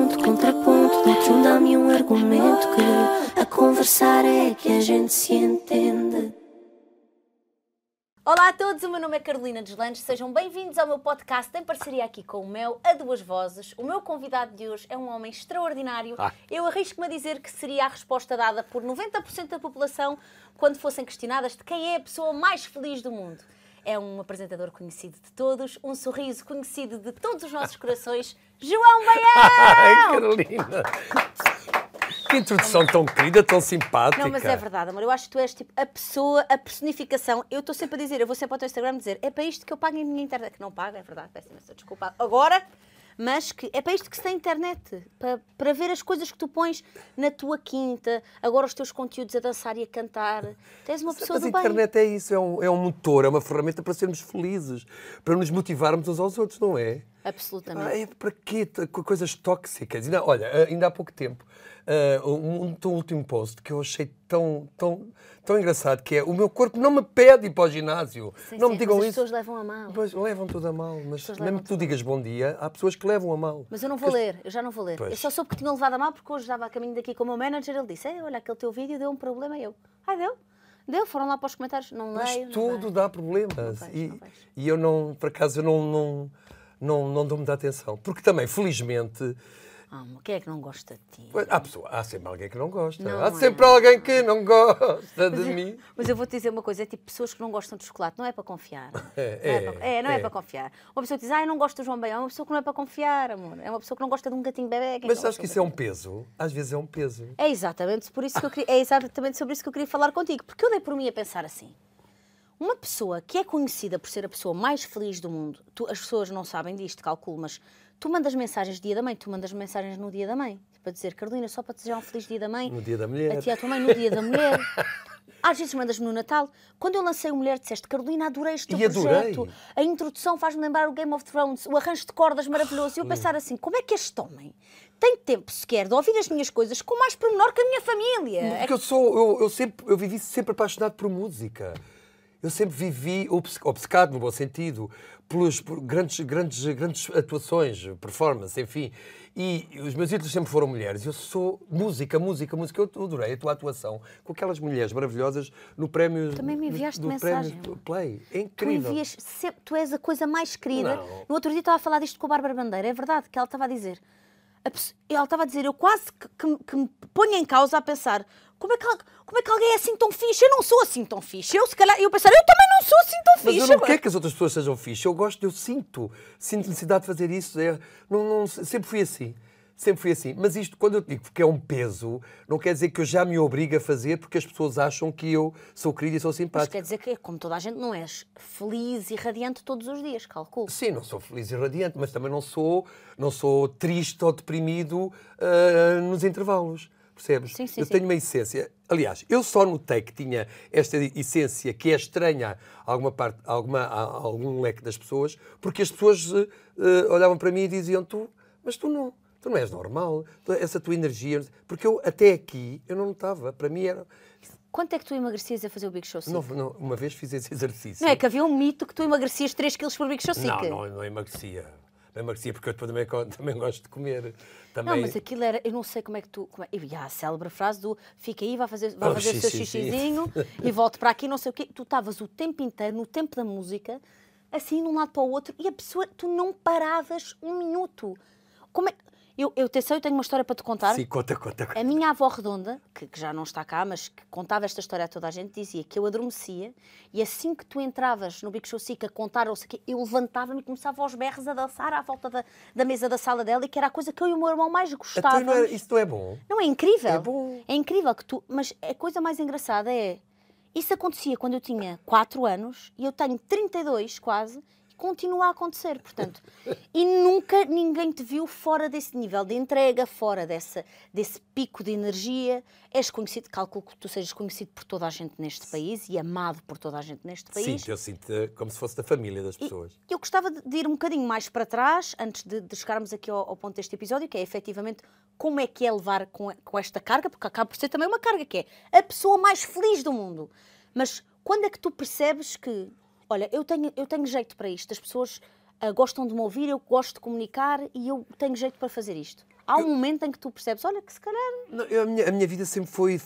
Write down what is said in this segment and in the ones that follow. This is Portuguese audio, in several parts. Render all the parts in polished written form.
ponto, contraponto, dou-te dá-me um argumento que a conversar é que a gente se entende. Olá a todos, o meu nome é Carolina Deslandes, sejam bem-vindos ao meu podcast em parceria aqui com o Mel, a duas vozes. O meu convidado de hoje é um homem extraordinário. Eu arrisco-me a dizer que seria a resposta dada por 90% da população quando fossem questionadas de quem é a pessoa mais feliz do mundo. É um apresentador conhecido de todos, um sorriso conhecido de todos os nossos corações, João Baião! Ai, Carolina! Que introdução tão querida, tão simpática. Não, mas é verdade, amor. Eu acho que tu és tipo a pessoa, a personificação. Eu estou sempre a dizer, eu vou sempre ao teu Instagram dizer, é para isto que eu pago a minha internet. Que não paga, é verdade, peço imensa desculpa agora, mas que é para isto que se tem internet. Para ver as coisas que tu pões na tua quinta, agora os teus conteúdos a dançar e a cantar. Tu és uma pessoa do bem. Mas a internet é isso, é um motor, é uma ferramenta para sermos felizes, para nos motivarmos uns aos outros, não é? Absolutamente. Para quê? Coisas tóxicas. Ainda há pouco tempo, um último post que eu achei tão engraçado, que é: o meu corpo não me pede ir para o ginásio. Não me digam mas isso. as pessoas levam a mal. Pois, levam tudo a mal, mas mesmo que tu digas bom dia, há pessoas que levam a mal. Mas eu não vou ler, eu já não vou ler. Pois. Eu só soube que tinham levado a mal porque hoje estava a caminho daqui com o meu manager, ele disse, olha, aquele teu vídeo deu um problema, e eu, deu? Deu, foram lá para os comentários, não leio. Mas tudo dá problemas. Não vejo. E eu não, por acaso, eu não dou muita atenção. Porque também, felizmente... Quem é que não gosta de ti? Há sempre alguém que não gosta. Não Há é. sempre alguém que não gosta de mim. Mas eu vou-te dizer uma coisa, é tipo pessoas que não gostam de chocolate, não é para confiar. Não é para confiar. Uma pessoa que diz, eu não gosto do João Baião, é uma pessoa que não é para confiar, amor. É uma pessoa que não gosta de um gatinho bebê. Mas sabes que isso é um peso? Às vezes é um peso. É exatamente por isso que eu queria, é exatamente sobre isso que eu queria falar contigo. Porque eu dei por mim a pensar assim. Uma pessoa que é conhecida por ser a pessoa mais feliz do mundo, as pessoas não sabem disto, calculo, mas tu mandas mensagens dia da mãe, tu mandas mensagens no dia da mãe, para dizer, Carolina, só para te desejar um feliz dia da mãe. No dia da mulher. A ti e a tua mãe no dia da mulher. Às vezes mandas-me no Natal. Quando eu lancei o Mulher, disseste, Carolina, adorei este teu projeto. A introdução faz-me lembrar o Game of Thrones, o arranjo de cordas maravilhoso. E eu pensar assim, como é que este homem tem tempo sequer de ouvir as minhas coisas com mais pormenor que a minha família? Porque eu vivi sempre apaixonado por música. Eu sempre vivi obcecado, no bom sentido, por grandes atuações, performance, enfim. E os meus ídolos sempre foram mulheres. Eu sou música. Eu adorei a tua atuação com aquelas mulheres maravilhosas no prémio... Também me enviaste do mensagem. Prémio Play. É incrível. Tu és a coisa mais querida. Não. No outro dia estava a falar disto com a Bárbara Bandeira. É verdade que ela estava a dizer... eu quase que me ponho em causa a pensar como é que alguém é assim tão fixe? Eu não sou assim tão fixe. Eu também não sou assim tão fixe. Mas eu não quero que as outras pessoas sejam fixe. Eu sinto necessidade de fazer isso. Sempre fui assim. Mas isto, quando eu digo que é um peso, não quer dizer que eu já me obrigo a fazer porque as pessoas acham que eu sou querida e sou simpática. Mas quer dizer que, como toda a gente, não és feliz e radiante todos os dias, calculo. Sim, não sou feliz e radiante, mas também não sou triste ou deprimido nos intervalos. Percebes? Sim, eu tenho uma essência. Aliás, eu só notei que tinha esta essência que é estranha a algum leque das pessoas, porque as pessoas olhavam para mim e diziam, mas tu não és normal, essa tua energia... Porque eu, até aqui, eu não notava. Para mim era... Quanto é que tu emagrecias a fazer o Big Show Sick? Não, uma vez fiz esse exercício. Não é que havia um mito que tu emagrecias 3 quilos por Big Show Sick? Não emagrecia. Não emagrecia porque eu também gosto de comer. Não, mas aquilo era... Eu não sei como é que tu... E há a célebre frase do fica aí, vai fazer o seu xixizinho e volte para aqui, não sei o quê. Tu estavas o tempo inteiro, no tempo da música, assim, de um lado para o outro, e a pessoa... Tu não paravas um minuto. Como é... Eu tenho uma história para te contar. Sim, conta. A minha avó Redonda, que já não está cá, mas que contava esta história a toda a gente, dizia que eu adormecia e assim que tu entravas no Big Show Sick a contar, ou sei, eu levantava-me e começava aos berros a dançar à volta da mesa da sala dela, e que era a coisa que eu e o meu irmão mais gostávamos. Isso não é bom? Não, é incrível. É bom. É incrível que tu... Mas a coisa mais engraçada é... Isso acontecia quando eu tinha 4 anos e eu tenho 32 quase... Continua a acontecer, portanto. E nunca ninguém te viu fora desse nível de entrega, fora desse pico de energia. És conhecido, calculo que tu sejas conhecido por toda a gente neste país e amado por toda a gente neste país. Sim, eu sinto como se fosse da família das pessoas. E eu gostava de ir um bocadinho mais para trás, antes de chegarmos aqui ao ponto deste episódio, que é efetivamente como é que é levar com esta carga, porque acaba por ser também uma carga, que é a pessoa mais feliz do mundo. Mas quando é que tu percebes que... Olha, eu tenho jeito para isto. As pessoas gostam de me ouvir, eu gosto de comunicar e eu tenho jeito para fazer isto. Há um momento em que tu percebes, olha, que se calhar... Não, a minha vida sempre foi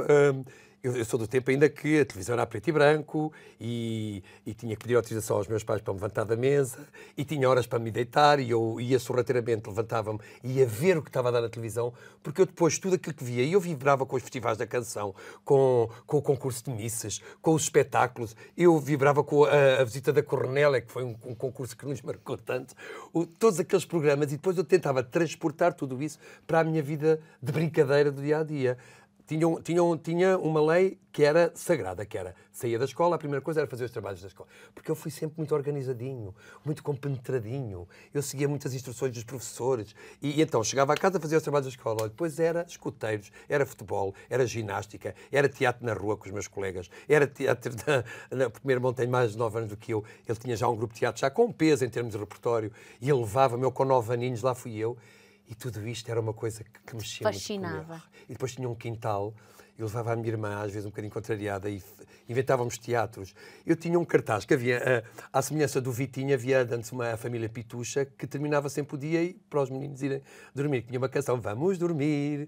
eu sou do tempo ainda que a televisão era a preto e branco e tinha que pedir autorização aos meus pais para me levantar da mesa e tinha horas para me deitar e eu ia sorrateiramente, levantava-me e ia ver o que estava a dar na televisão, porque eu depois, tudo aquilo que via, eu vibrava com os festivais da canção, com o concurso de missas, com os espetáculos, eu vibrava com a visita da Cornélia, que foi um concurso que nos marcou tanto, todos aqueles programas, e depois eu tentava transportar tudo isso para a minha vida de brincadeira do dia-a-dia. Tinha uma lei que era sagrada, que era saía da escola, a primeira coisa era fazer os trabalhos da escola. Porque eu fui sempre muito organizadinho, muito compenetradinho. Eu seguia muitas instruções dos professores. E então chegava a casa a fazer os trabalhos da escola. Depois era escuteiros, era futebol, era ginástica, era teatro na rua com os meus colegas, era teatro... O meu irmão tem mais de 9 anos do que eu. Ele tinha já um grupo de teatro já com peso em termos de repertório. E ele levava-me, eu com 9 aninhos, lá fui eu. E tudo isto era uma coisa que mexia fascinava. Muito comigo. E depois tinha um quintal, eu levava a minha irmã, às vezes um bocadinho contrariada, e inventávamos teatros. Eu tinha um cartaz que havia, à semelhança do Vitinho, havia antes a família Pitucha, que terminava sempre o dia e para os meninos irem dormir. Tinha uma canção, vamos dormir,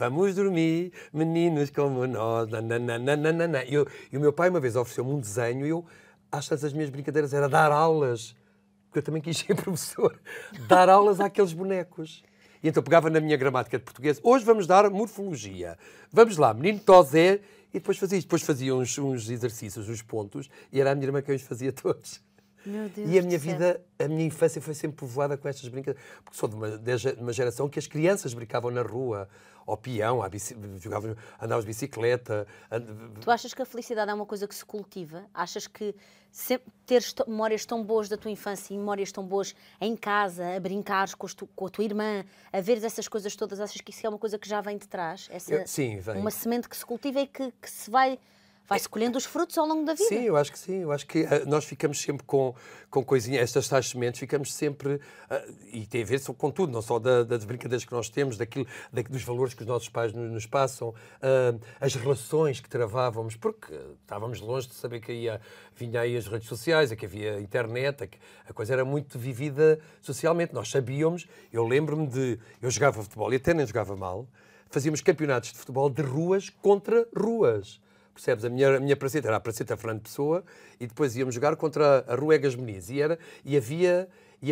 meninos como nós, nananana. E o meu pai uma vez ofereceu-me um desenho e eu, às vezes as minhas brincadeiras era dar aulas, porque eu também quis ser professor, dar aulas àqueles bonecos. E então pegava na minha gramática de português, hoje vamos dar morfologia. Vamos lá, menino Tosé, e depois fazia isto. Depois fazia uns exercícios, uns pontos, e era a minha irmã que eu os fazia todos. Meu Deus, e a minha vida, a minha infância foi sempre povoada com estas brincadeiras. Porque sou de uma geração que as crianças brincavam na rua, ao peão, andávamos de bicicleta. Tu achas que a felicidade é uma coisa que se cultiva? Achas que teres memórias tão boas da tua infância e memórias tão boas em casa, a brincares com a tua irmã, a veres essas coisas todas, achas que isso é uma coisa que já vem de trás? Sim, vem. Uma semente que se cultiva e que se vai-se colhendo os frutos ao longo da vida. Sim, eu acho que sim. Eu acho que nós ficamos sempre com coisinhas, estas tais sementes, ficamos sempre... e tem a ver com tudo, não só das brincadeiras que nós temos, dos valores que os nossos pais nos passam, as relações que travávamos, porque estávamos longe de saber que vinha aí as redes sociais, que havia internet, a coisa era muito vivida socialmente. Nós sabíamos, eu lembro-me eu jogava futebol e até nem jogava mal, fazíamos campeonatos de futebol de ruas contra ruas. Percebes? A minha praceta era a praceta Fernando Pessoa e depois íamos jogar contra a Rua Egas Muniz. E havia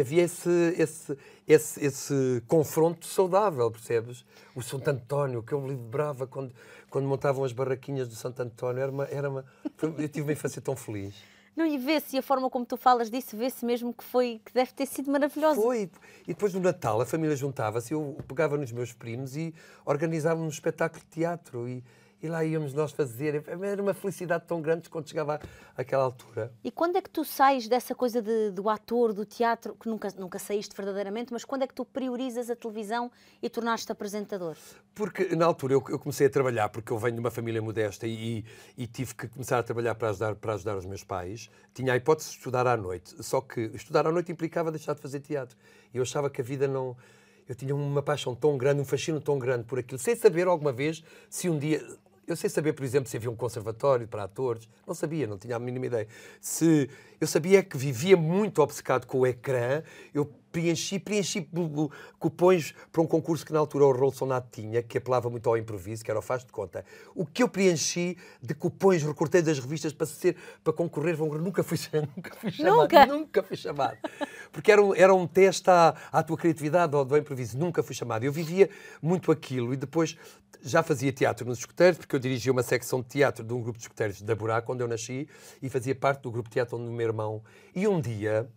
esse confronto saudável, percebes? O Santo António, que eu me lembrava quando montavam as barraquinhas do Santo António. Eu tive uma infância tão feliz. Não, e vê-se, e a forma como tu falas disso, vê-se mesmo que deve ter sido maravilhosa. Foi. E depois no Natal a família juntava-se, eu pegava nos meus primos e organizávamos um espetáculo de teatro. E lá íamos nós fazer. Era uma felicidade tão grande quando chegava àquela altura. E quando é que tu sais dessa coisa do ator, do teatro, que nunca saíste verdadeiramente, mas quando é que tu priorizas a televisão e tornaste-te apresentador? Porque na altura eu comecei a trabalhar, porque eu venho de uma família modesta e tive que começar a trabalhar para ajudar os meus pais. Tinha a hipótese de estudar à noite, só que estudar à noite implicava deixar de fazer teatro. E eu achava que a vida não... Eu tinha uma paixão tão grande, um fascínio tão grande por aquilo, sem saber alguma vez se um dia... Eu sei saber, por exemplo, se havia um conservatório para atores. Não sabia, não tinha a mínima ideia. Eu sabia que vivia muito obcecado com o ecrã. Eu preenchi cupons para um concurso que na altura o Rolson Nato tinha, que apelava muito ao improviso, que era o Faz de Conta. O que eu preenchi de cupons, recortei das revistas para concorrer, nunca fui chamado. Nunca fui chamado. Porque era um teste à tua criatividade, ao improviso. Nunca fui chamado. Eu vivia muito aquilo e depois já fazia teatro nos escuteiros, porque eu dirigia uma secção de teatro de um grupo de escuteiros da Buraco, onde eu nasci, e fazia parte do grupo de teatro onde o meu irmão... E um dia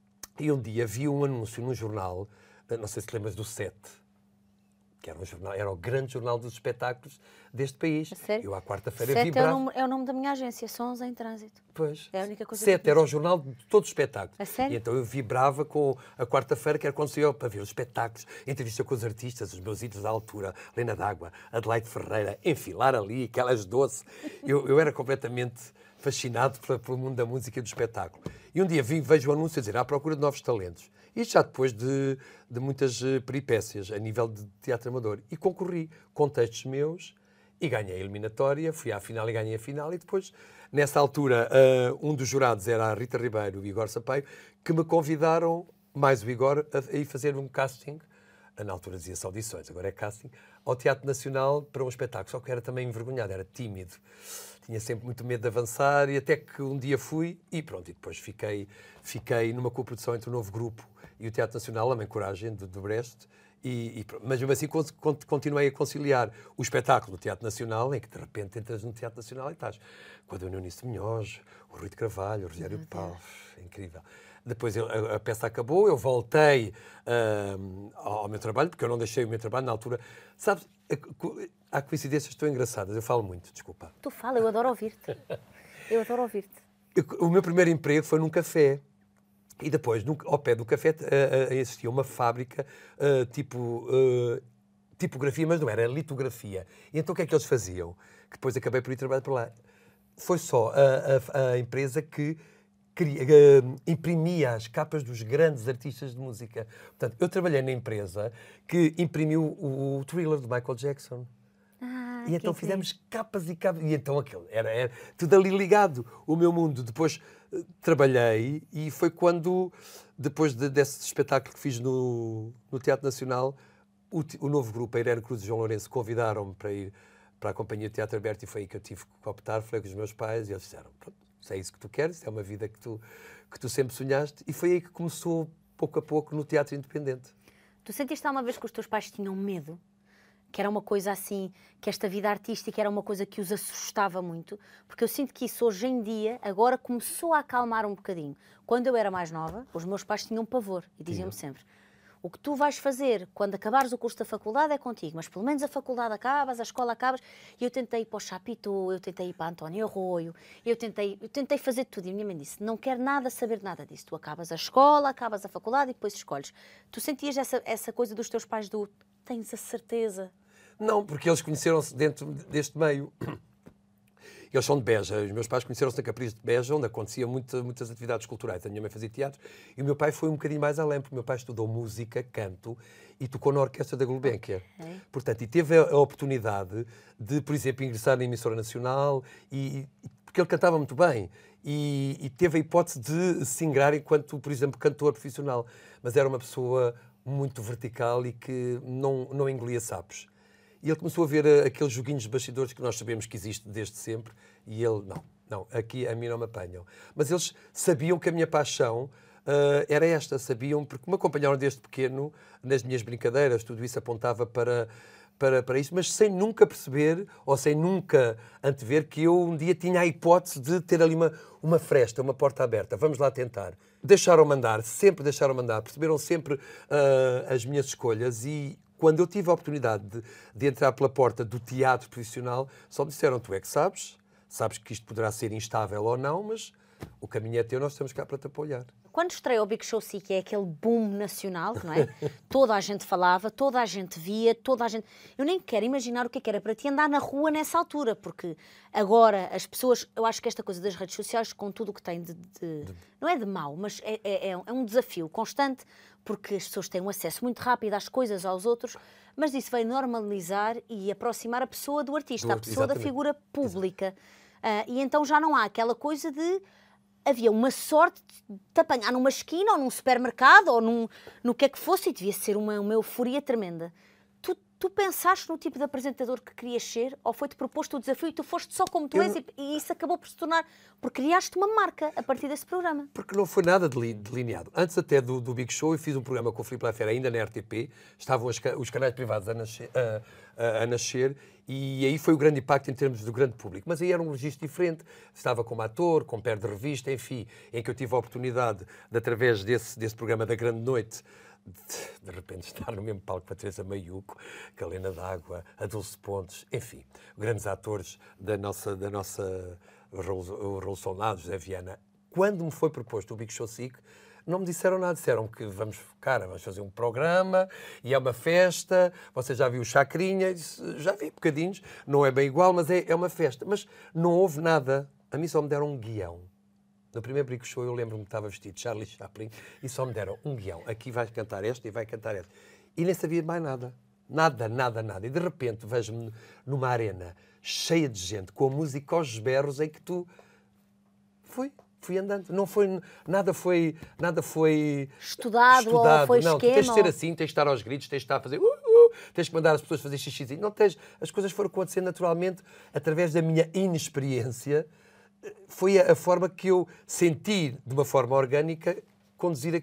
vi um anúncio num jornal, não sei se te lembras do Sete, que era um jornal, era o grande jornal dos espetáculos deste país. A sério? Eu à quarta-feira Sete vibrava... é o nome da minha agência, Sons em Trânsito. Pois. É a única coisa Sete que era o jornal de todos os espetáculos. A sério? E então eu vibrava com a quarta-feira, que era quando saía para ver os espetáculos, entrevista com os artistas, os meus ídolos da altura, Lena D'Água, Adelaide Ferreira, enfilar ali, aquelas doces. Eu era completamente fascinado pelo mundo da música e do espetáculo. E um dia vejo o anúncio a dizer, à procura de novos talentos. Isto já depois de muitas peripécias a nível de teatro amador. E concorri com textos meus e ganhei a eliminatória, fui à final e ganhei a final, e depois, nessa altura, um dos jurados era a Rita Ribeiro e o Igor Sampaio, que me convidaram, mais o Igor, a ir fazer um casting, na altura dizia-se audições, agora é casting, ao Teatro Nacional para um espetáculo, só que era também envergonhado, era tímido, tinha sempre muito medo de avançar, e até que um dia fui, e pronto, e depois fiquei numa coprodução entre o Novo Grupo e o Teatro Nacional, Homem Coragem, do Brest, mas mesmo assim continuei a conciliar o espetáculo do Teatro Nacional, em que de repente entras no Teatro Nacional e estás com a Dona Eunice Munhoz, o Rui de Carvalho, o Rogério de Paulo, incrível. Depois a peça acabou, eu voltei ao meu trabalho, porque eu não deixei o meu trabalho na altura. Sabes, há coincidências tão engraçadas, eu falo muito, desculpa. Tu fala, eu adoro ouvir-te. Eu adoro ouvir-te. O meu primeiro emprego foi num café. E depois, ao pé do café, existia uma fábrica tipografia, mas não era litografia. E então o que é que eles faziam? Que depois acabei por ir trabalhar para lá. Foi só a empresa que imprimia as capas dos grandes artistas de música. Portanto, eu trabalhei na empresa que imprimiu o Thriller de Michael Jackson. E então fizemos capas e capas. E então aquilo era tudo ali ligado. O meu mundo. Depois trabalhei e foi quando, depois desse espetáculo que fiz no Teatro Nacional, o Novo Grupo, a Irene Cruz e João Lourenço, convidaram-me para ir para a Companhia de Teatro Aberto, e foi aí que eu tive que optar. Falei com os meus pais e eles disseram, pronto, se é isso que tu queres, é uma vida que tu sempre sonhaste. E foi aí que começou, pouco a pouco, no teatro independente. Tu sentiste alguma vez que os teus pais tinham medo? Que era uma coisa assim, que esta vida artística era uma coisa que os assustava muito? Porque eu sinto que isso hoje em dia, agora começou a acalmar um bocadinho. Quando eu era mais nova, os meus pais tinham pavor e diziam-me sempre, o que tu vais fazer quando acabares o curso da faculdade é contigo, mas pelo menos a faculdade acabas, a escola acabas. E eu tentei ir para o Chapitou, eu tentei ir para António Arroio, eu tentei fazer tudo. E a minha mãe disse, não quero nada saber nada disso. Tu acabas a escola, acabas a faculdade e depois escolhes. Tu sentias essa coisa dos teus pais do, tens a certeza? Não, porque eles conheceram-se dentro deste meio. Eles são de Beja. Os meus pais conheceram-se na Capricho de Beja, onde aconteciam muitas atividades culturais. A minha mãe fazia teatro e o meu pai foi um bocadinho mais além, porque o meu pai estudou música, canto e tocou na orquestra da Gulbenkian. Okay. Portanto, e teve a oportunidade de, por exemplo, ingressar na emissora nacional, porque ele cantava muito bem. E teve a hipótese de se ingrar enquanto, por exemplo, cantor profissional. Mas era uma pessoa muito vertical e que não engolia sapos. E ele começou a ver aqueles joguinhos de bastidores que nós sabemos que existe desde sempre. E ele, não, aqui a mim não me apanham. Mas eles sabiam que a minha paixão era esta. Sabiam, porque me acompanharam desde pequeno, nas minhas brincadeiras, tudo isso apontava para isso, mas sem nunca perceber, ou sem nunca antever, que eu um dia tinha a hipótese de ter ali uma fresta, uma porta aberta. Vamos lá tentar. Deixaram-me andar, sempre deixaram-me andar. Perceberam sempre as minhas escolhas e... Quando eu tive a oportunidade de entrar pela porta do teatro profissional, só me disseram, tu é que sabes que isto poderá ser instável ou não, mas o caminho é teu, nós estamos cá para te apoiar. Quando estreou o Big Show Sick, é aquele boom nacional, não é? Toda a gente falava, toda a gente via, toda a gente... Eu nem quero imaginar o que era para ti andar na rua nessa altura, porque agora as pessoas... Eu acho que esta coisa das redes sociais, com tudo o que tem não é de mau, mas é um desafio constante, porque as pessoas têm um acesso muito rápido às coisas, aos outros, mas isso veio normalizar e aproximar a pessoa do artista, a pessoa da figura pública. E então já não há aquela coisa de... Havia uma sorte de te apanhar numa esquina ou num supermercado ou no que é que fosse e devia ser uma euforia tremenda. Tu pensaste no tipo de apresentador que querias ser ou foi-te proposto o desafio e tu foste só como tu és e isso acabou por se tornar... Porque criaste uma marca a partir desse programa. Porque não foi nada delineado. Antes até do Big Show eu fiz um programa com o Filipe Lafera ainda na RTP, estavam os canais privados a nascer e aí foi o grande impacto em termos do grande público. Mas aí era um registro diferente. Estava como ator, com pé de revista, enfim, em que eu tive a oportunidade de, através desse programa da Grande Noite, de repente estar no mesmo palco com a Teresa Maiuco, Calena d'Água, a Dulce Pontes, enfim, grandes atores da nossa Revolução Nada, José Viana. Quando me foi proposto o Big Show Sick, não me disseram nada, disseram que vamos fazer um programa e é uma festa, você já viu o Chacrinha? Disse, já vi bocadinhos, não é bem igual, mas é uma festa. Mas não houve nada, a mim só me deram um guião. No primeiro Big Show eu lembro-me que estava vestido de Charlie Chaplin e só me deram um guião. Aqui vai cantar esta e vai cantar esta. E nem sabia mais nada. Nada, nada, nada. E de repente vejo-me numa arena cheia de gente, com a música aos berros, em que tu... Fui andando. Não foi... Nada foi Estudado. Ou foi não, esquema. Tu tens de ser assim, tens de estar aos gritos, tens de estar a fazer... tens que mandar as pessoas fazer xixi. Não tens... As coisas foram acontecendo naturalmente através da minha inexperiência. Foi a forma que eu senti, de uma forma orgânica, conduzir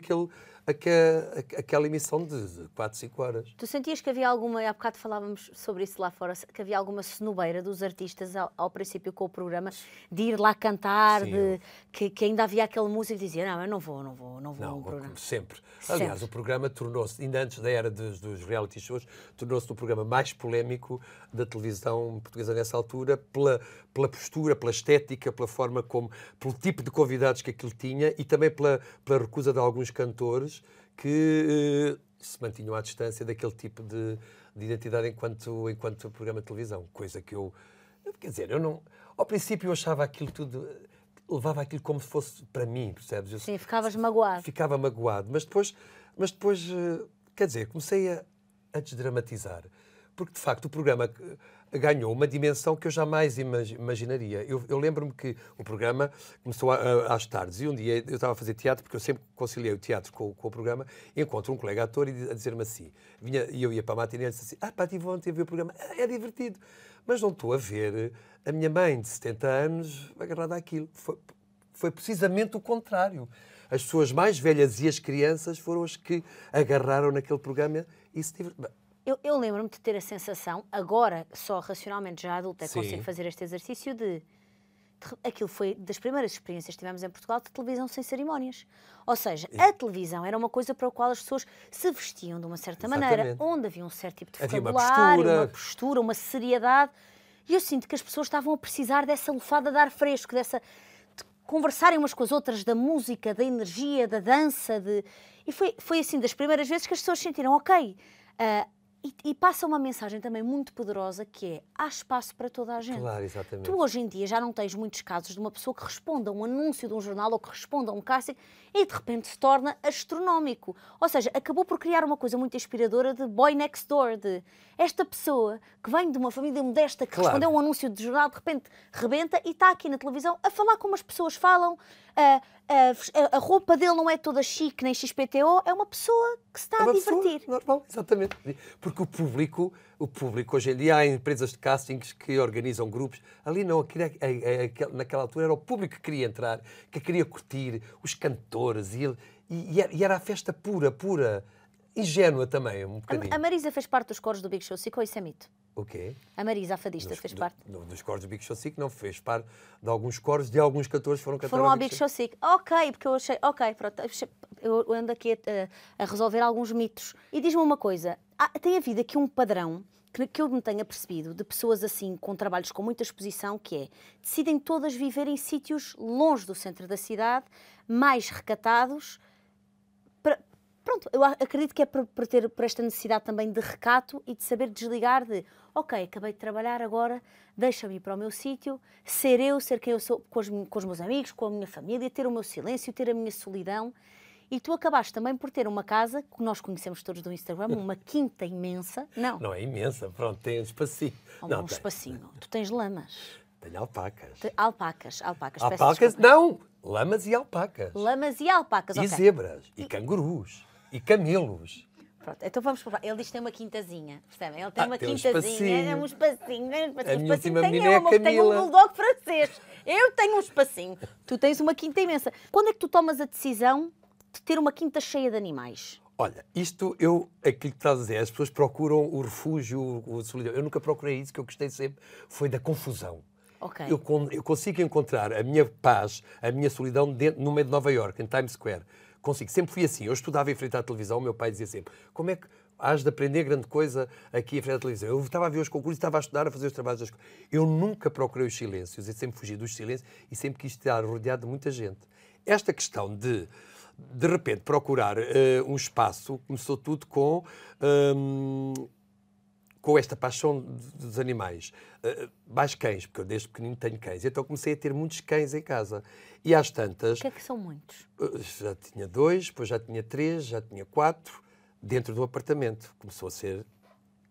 aquela emissão de 4, 5 horas. Tu sentias que havia alguma, há bocado falávamos sobre isso lá fora, que havia alguma cenobeira dos artistas ao princípio com o programa, de ir lá cantar, que ainda havia aquele músico que dizia, não, eu não vou ao programa. Sempre. Aliás, o programa tornou-se, ainda antes da era dos reality shows, tornou-se o programa mais polémico da televisão portuguesa nessa altura, pela postura, pela estética, pela forma como, pelo tipo de convidados que aquilo tinha e também pela recusa de alguns cantores que se mantinham à distância daquele tipo de identidade enquanto programa de televisão. Coisa que eu... Quer dizer, eu não... Ao princípio eu achava aquilo tudo... Levava aquilo como se fosse para mim, percebes? Sim, ficavas magoado. Ficava magoado. Mas depois quer dizer, comecei a desdramatizar. Porque, de facto, o programa ganhou uma dimensão que eu jamais imaginaria. Eu lembro-me que o programa começou às tardes e um dia eu estava a fazer teatro, porque eu sempre conciliei o teatro com o programa, e encontro um colega ator a dizer-me assim, e eu ia para a matinê e ele disse assim, tive ontem a ver o programa, é divertido, mas não estou a ver a minha mãe de 70 anos agarrada àquilo. Foi precisamente o contrário. As pessoas mais velhas e as crianças foram as que agarraram naquele programa e se divertiram. Eu lembro-me de ter a sensação, agora só racionalmente já adulta consigo fazer este exercício aquilo foi das primeiras experiências que tivemos em Portugal de televisão sem cerimónias. Ou seja, a televisão era uma coisa para a qual as pessoas se vestiam de uma certa maneira, onde havia um certo tipo de vocabulário, uma postura, uma seriedade. E eu sinto que as pessoas estavam a precisar dessa lufada de ar fresco, de conversarem umas com as outras, da música, da energia, da dança. E foi assim, das primeiras vezes que as pessoas sentiram, ok... E passa uma mensagem também muito poderosa que é, há espaço para toda a gente. Claro, exatamente. Tu hoje em dia já não tens muitos casos de uma pessoa que responda a um anúncio de um jornal ou que responda a um casting e de repente se torna astronómico. Ou seja, acabou por criar uma coisa muito inspiradora de boy next door, de esta pessoa que vem de uma família modesta, que respondeu a um anúncio de jornal, de repente rebenta e está aqui na televisão a falar como as pessoas falam. A roupa dele não é toda chique nem XPTO, é uma pessoa que se está a divertir. Normal, exatamente. Porque o público hoje em dia, há empresas de castings que organizam grupos. Ali não, naquela altura era o público que queria entrar, que queria curtir, os cantores, e era a festa pura, ingênua também, um bocadinho. A Marisa fez parte dos coros do Big Show 5 ou isso é mito? O quê? A Marisa, a fadista, fez parte? Dos coros do Big Show 5 não fez parte de alguns coros, de alguns cantores foram cantar ao Big Show 5. Ok, porque eu achei... Ok, pronto. Eu ando aqui a resolver alguns mitos. E diz-me uma coisa. Tem havido aqui um padrão que eu me tenho apercebido de pessoas assim, com trabalhos com muita exposição, que é, decidem todas viver em sítios longe do centro da cidade, mais recatados. Pronto, eu acredito que é por esta necessidade também de recato e de saber desligar de, ok, acabei de trabalhar agora, deixa-me ir para o meu sítio, ser quem eu sou, com os meus amigos, com a minha família, ter o meu silêncio, ter a minha solidão. E tu acabaste também por ter uma casa, que nós conhecemos todos do Instagram, uma quinta imensa. Não é imensa, pronto, tem um espacinho. Um espacinho. Tu tens lamas. Tenho alpacas. Alpacas. Alpacas, não! Lamas e alpacas. Lamas e alpacas, ok. E zebras, e cangurus, e camelos. Pronto, então vamos provar. Ele diz que tem uma quintazinha, percebem? Ele tem uma quintazinha, um espacinho. A minha última menina é a Camila. Tenho um bulldog francês. Eu tenho um espacinho. Tu tens uma quinta imensa. Quando é que tu tomas a decisão de ter uma quinta cheia de animais? Olha, aquilo que estás a dizer, as pessoas procuram o refúgio, o solidão. Eu nunca procurei isso, que eu gostei sempre foi da confusão. Okay. Eu consigo encontrar a minha paz, a minha solidão no meio de Nova Iorque, em Times Square. Consigo. Sempre fui assim. Eu estudava em frente à televisão, o meu pai dizia sempre, como é que has de aprender grande coisa aqui em frente à televisão? Eu estava a ver os concursos, estava a estudar, a fazer os trabalhos das coisas. Eu nunca procurei os silêncios, eu sempre fugi dos silêncios e sempre quis estar rodeado de muita gente. Esta questão de repente, procurar um espaço, começou tudo com esta paixão dos animais. Mais cães, porque eu desde pequenino tenho cães. Então comecei a ter muitos cães em casa. E às tantas... O que é que são muitos? Já tinha 2, depois já tinha 3, já tinha 4, dentro do apartamento. Começou a ser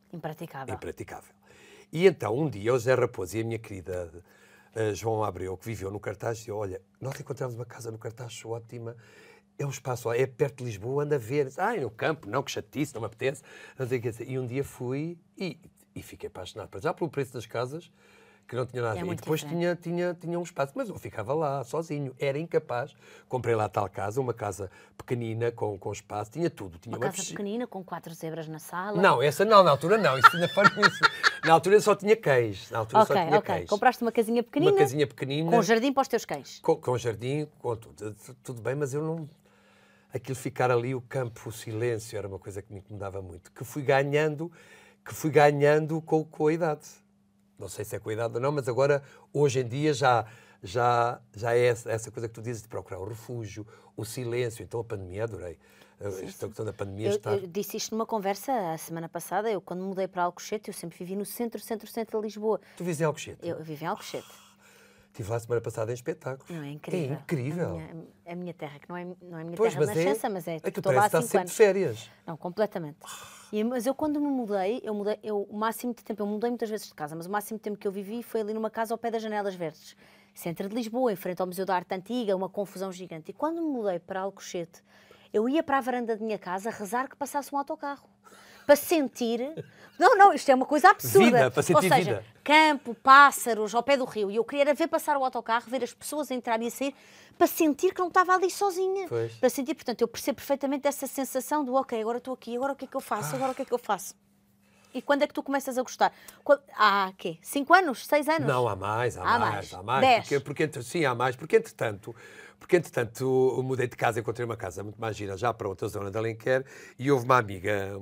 Impraticável. Impraticável. E então, um dia, o Zé Raposo e a minha querida João Abreu, que viveu no Cartaz, disse, olha, nós encontramos uma casa no Cartaz ótima, é um espaço, é perto de Lisboa, anda a ver. No campo, não, que chatice, não me apetece. Não sei o que dizer. E um dia fui e fiquei apaixonado, para já pelo preço das casas, que não tinha nada a ver. E depois tinha um espaço, mas eu ficava lá, sozinho, era incapaz. Comprei lá tal casa, uma casa pequenina, com espaço, tinha tudo. Tinha uma casa pequenina, com 4 zebras na sala? Não, essa não, na altura não, isso ainda foi isso. Na altura só tinha cães. Na altura só tinha cães. Compraste uma casinha pequenina? Uma casinha pequenina. Com jardim para os teus cães? Com jardim, com tudo bem, mas eu não... Aquilo ficar ali, o campo, o silêncio, era uma coisa que me incomodava muito. Que fui ganhando com a idade. Não sei se é com a idade ou não, mas agora, hoje em dia, já é essa coisa que tu dizes de procurar o refúgio, o silêncio. Então a pandemia, adorei. Esta questão da pandemia está... Eu disse isto numa conversa a semana passada. Eu, quando me mudei para Alcochete, eu sempre vivi no centro de Lisboa. Tu vives em Alcochete? Eu vivi em Alcochete. Estive lá a semana passada em espetáculos. Não é incrível? É incrível. A minha terra, que não é a minha pois, terra de nascença, mas estou lá há 5 anos. Sempre de férias. Não, completamente. Mas eu, quando me mudei, o máximo de tempo, eu mudei muitas vezes de casa, mas o máximo de tempo que eu vivi foi ali numa casa ao pé das Janelas Verdes, centro de Lisboa, em frente ao Museu da Arte Antiga, uma confusão gigante. E quando me mudei para Alcochete, eu ia para a varanda da minha casa rezar que passasse um autocarro. Para sentir... Não, isto é uma coisa absurda. Vida, para sentir vida. Campo, pássaros, ao pé do rio. E eu queria ver passar o autocarro, ver as pessoas a entrar e a sair, para sentir que não estava ali sozinha. Pois. Para sentir, portanto, eu percebo perfeitamente essa sensação do ok, agora estou aqui, agora o que é que eu faço? Agora o que é que eu faço? E quando é que tu começas a gostar? Há, quê? 5 anos? 6 anos? Não, há mais. 10. Sim, há mais. Porque, entretanto, eu mudei de casa, encontrei uma casa muito mais gira, já para outra zona de Alenquer, e houve uma amiga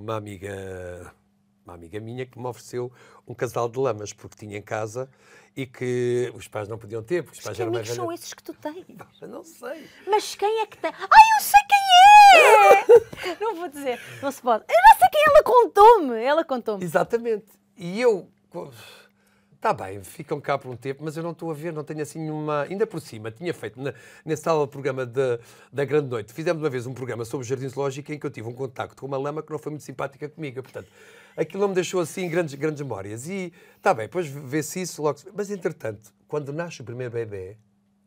minha que me ofereceu um casal de lamas, porque tinha em casa e que os pais não podiam ter, porque os pais eram mais velhos. Que amigos são esses que tu tens? Eu não sei. Mas quem é que tem? Eu sei quem é! Não vou dizer, não se pode. Eu não sei quem, ela contou-me. Exatamente. E eu... Está bem, ficam cá por um tempo, mas eu não estou a ver, não tenho assim nenhuma... Ainda por cima, tinha feito, nesse tal programa da Grande Noite, fizemos uma vez um programa sobre o Jardim Zoológico em que eu tive um contacto com uma lama que não foi muito simpática comigo, portanto, aquilo não me deixou assim grandes memórias. E está bem, depois vê-se isso logo... Mas, entretanto, quando nasce o primeiro bebê,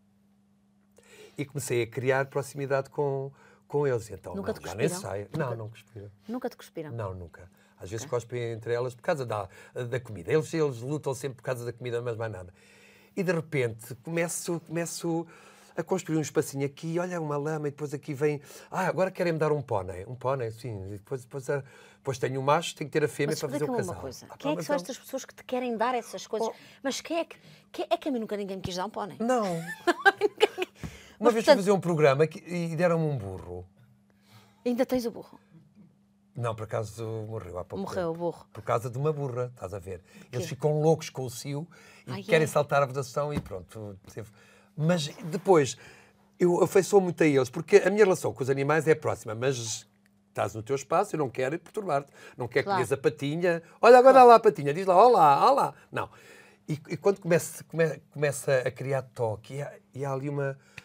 e comecei a criar proximidade com eles, então... Nunca te já nem cuspiram? sei. Não cuspiram. Nunca te cuspiram? Não, nunca. Às vezes cospem entre elas por causa da comida. Eles lutam sempre por causa da comida, mas mais nada. E de repente começo a construir um espacinho aqui, olha, uma lama, e depois aqui vem... agora querem-me dar um pônei. Um pônei, sim. E depois tenho um macho, tenho que ter a fêmea para fazer o casal. Uma coisa. Quem é que são estas pessoas que te querem dar essas coisas? Mas quem é que a mim nunca ninguém me quis dar um pônei? Não. Uma vez fui fazer um programa e deram-me um burro. Ainda tens o burro? Não, por acaso morreu há pouco Morreu tempo. o burro. Por causa de uma burra, estás a ver? Eles ficam loucos com o cio e querem saltar a vedação e pronto. Mas depois, eu afeiçoo muito a eles, porque a minha relação com os animais é próxima, mas estás no teu espaço, eu não quero perturbar-te. Não quero que lhes a patinha. Olha, agora dá lá a patinha. Diz lá, olá. Não. E quando começa a criar toque, e há ali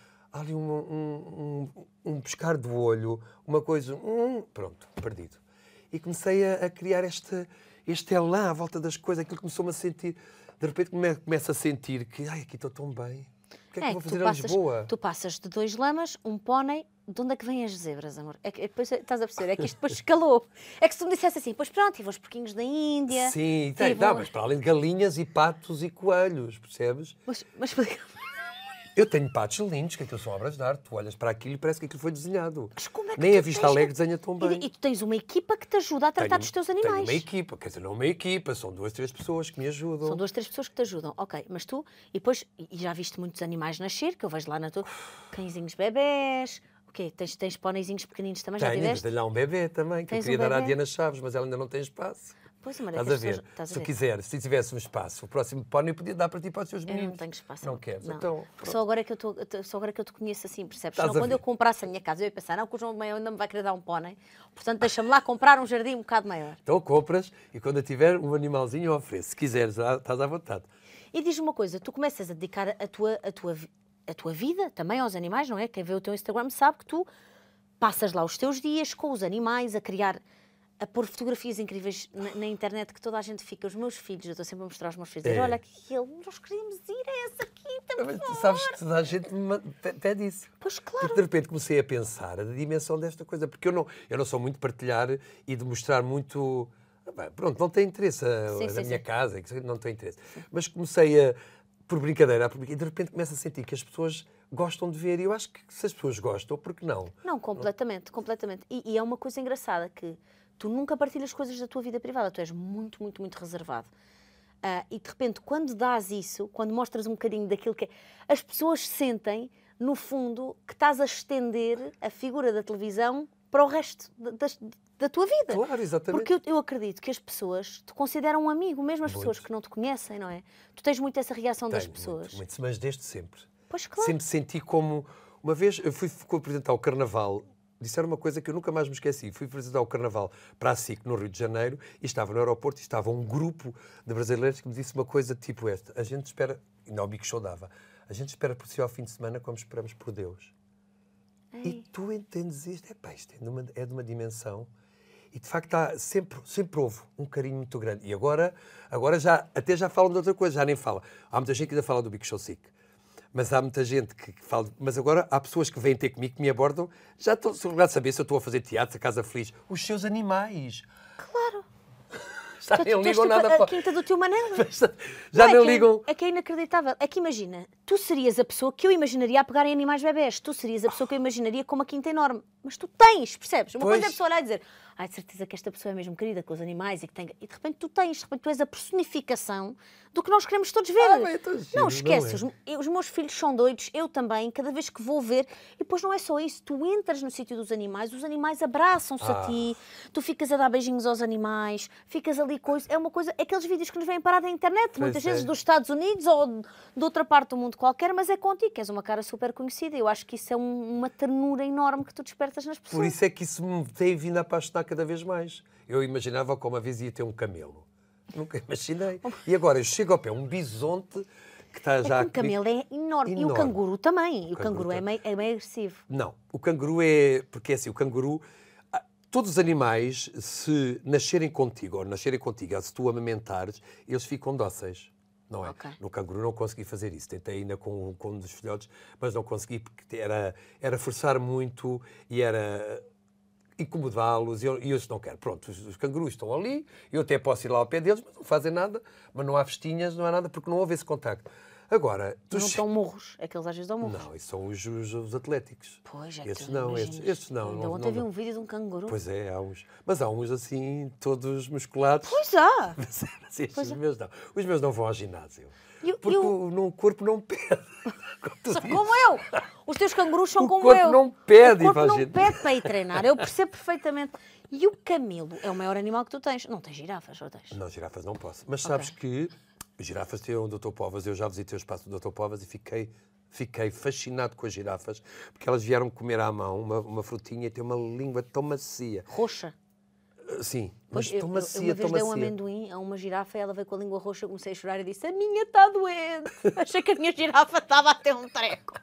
um pescar do olho, uma coisa, pronto, perdido. E comecei a criar este elan à volta das coisas, aquilo começou-me a sentir, de repente começo a sentir que, aqui estou tão bem, o que é que eu vou fazer em Lisboa? Tu passas de 2 lamas, um pônei, de onde é que vêm as zebras, amor? Depois, estás a perceber, é que isto depois escalou. É que se tu me dissesse assim, pois pronto, tive os porquinhos da Índia... Sim, mas para além de galinhas e patos e coelhos, percebes? Mas explica. Eu tenho patos lindos, que aquilo são obras de arte. Tu olhas para aquilo e parece que aquilo foi desenhado. Mas como é que nem a Vista Alegre desenha tão bem. E tu tens uma equipa que te ajuda a tratar dos teus animais. Tenho uma equipa, quer dizer, não uma equipa, são 2, 3 pessoas que me ajudam. São 2, 3 pessoas que te ajudam, ok. Mas tu, e depois, e já viste muitos animais nascer, que eu vejo lá na tua... Cãezinhos bebés... O quê? Tens póneizinhos pequeninos também, já tiveste? Tenho lá um bebê também, que eu queria dar à Diana Chaves, mas ela ainda não tem espaço. Pois, amor, estás a ver? Se quiser, se tivesse um espaço, o próximo pónei podia dar para ti e para os teus meninos. Eu não tenho espaço. Não queres? Não. Então, só agora que eu te conheço assim, percebes? Senão, quando eu comprasse a minha casa, eu ia pensar, não, que o João Maior ainda me vai querer dar um pónei, portanto deixa-me lá comprar um jardim um bocado maior. Então compras e quando eu tiver um animalzinho eu ofereço. Se quiseres, estás à vontade. E diz-me uma coisa, tu começas a dedicar a tua vida também aos animais, não é? Quem vê o teu Instagram sabe que tu passas lá os teus dias com os animais a criar a pôr fotografias incríveis na internet que toda a gente fica. Os meus filhos, eu estou sempre a mostrar aos meus filhos, dizer, olha, nós queríamos ir a essa quinta, por favor. Sabes que toda a gente me pede isso. Pois claro. Porque de repente comecei a pensar a dimensão desta coisa, porque eu não sou muito de partilhar e de mostrar muito... Bem, pronto, não tem interesse na minha casa, não tem interesse. Sim. Mas comecei por brincadeira, e de repente começo a sentir que as pessoas gostam de ver, e eu acho que se as pessoas gostam, por que não? Não, completamente. E é uma coisa engraçada que tu nunca partilhas coisas da tua vida privada, tu és muito, muito, muito reservado. E de repente, quando dás isso, quando mostras um bocadinho daquilo que é, as pessoas sentem, no fundo, que estás a estender a figura da televisão para o resto da tua vida. Claro, exatamente. Porque eu acredito que as pessoas te consideram um amigo, mesmo as pessoas que não te conhecem, não é? Tu tens muito essa reação das pessoas. Muito, mas desde sempre. Pois claro. Sempre senti como... Uma vez eu fui apresentar o Carnaval, disseram uma coisa que eu nunca mais me esqueci. Fui apresentar o Carnaval para a SIC, no Rio de Janeiro, e estava no aeroporto, e estava um grupo de brasileiros que me disse uma coisa tipo esta. A gente espera... E não, o Big Show dava. A gente espera por si ao fim de semana como esperamos por Deus. Ei. E tu entendes isto? Isto é de uma dimensão... E, de facto, sempre houve um carinho muito grande. E agora até já falam de outra coisa, já nem fala. Há muita gente que ainda fala do Big Show SIC. Mas há muita gente que fala... Mas agora há pessoas que vêm ter comigo, que me abordam. Já estou a saber se eu estou a fazer teatro, a Casa Feliz. Os seus animais. Claro. Já nem ligam nada para... A quinta do teu Manela. Já nem ligam... É que é inacreditável. É que imagina, tu serias a pessoa que eu imaginaria a pegar em animais bebés. Tu serias a pessoa que eu imaginaria com uma quinta enorme. Mas tu tens, percebes? Uma coisa é a pessoa olhar e dizer... Ai, de certeza que esta pessoa é mesmo querida com os animais e que tem... E de repente tu és a personificação do que nós queremos todos ver. Não, esquece. Os meus filhos são doidos, eu também, cada vez que vou ver. E depois não é só isso. Tu entras no sítio dos animais, os animais abraçam-se a ti, tu ficas a dar beijinhos aos animais, ficas ali com... É uma coisa... Aqueles vídeos que nos vêm parar na internet, muitas vezes dos Estados Unidos ou de outra parte do mundo qualquer, mas é contigo, que és uma cara super conhecida. Eu acho que isso é uma ternura enorme que tu despertas nas pessoas. Por isso é que isso me tem vindo a apaixonar cada vez mais. Eu imaginava que uma vez ia ter um camelo. Nunca imaginei. E agora eu chego ao pé, um bisonte que está já... Um camelo é enorme. E o canguru também. O canguru é meio agressivo. Não, o canguru é... Porque é assim, o canguru... Todos os animais, se nascerem contigo, se tu amamentares, eles ficam dóceis. Não é? Okay. No canguru não consegui fazer isso. Tentei ainda com um dos filhotes, mas não consegui porque era forçar muito e era... incomodá-los, e eu não quero. Pronto, os cangurus estão ali, eu até posso ir lá ao pé deles, mas não fazem nada, mas não há festinhas, não há nada, porque não houve esse contacto. Agora... Não dão murros, aqueles às vezes dão murros. Não, isso são os atléticos. Pois, é esses não, estes não. Ainda ontem vi um vídeo de um canguru. Pois é, há uns. Mas há uns assim, todos musculados. Pois há! Os meus não. Os meus não vão ao ginásio. Porque o corpo não pede. Como eu! Os teus cangurus são como eu. O corpo não pede. O corpo não pede para ir treinar. Eu percebo perfeitamente. E o camelo é o maior animal que tu tens. Não tens girafas, ou tens? Não, girafas não posso. Mas sabes que girafas tem o Dr. Povas. Eu já visitei o espaço do Dr. Povas e fiquei fascinado com as girafas, porque elas vieram comer à mão uma frutinha e tem uma língua tão macia. Roxa? Sim, mas tão macia, uma vez dei um amendoim a uma girafa e ela veio com a língua roxa, eu comecei a chorar e disse: a minha está doente. Achei que a minha girafa estava a ter um treco.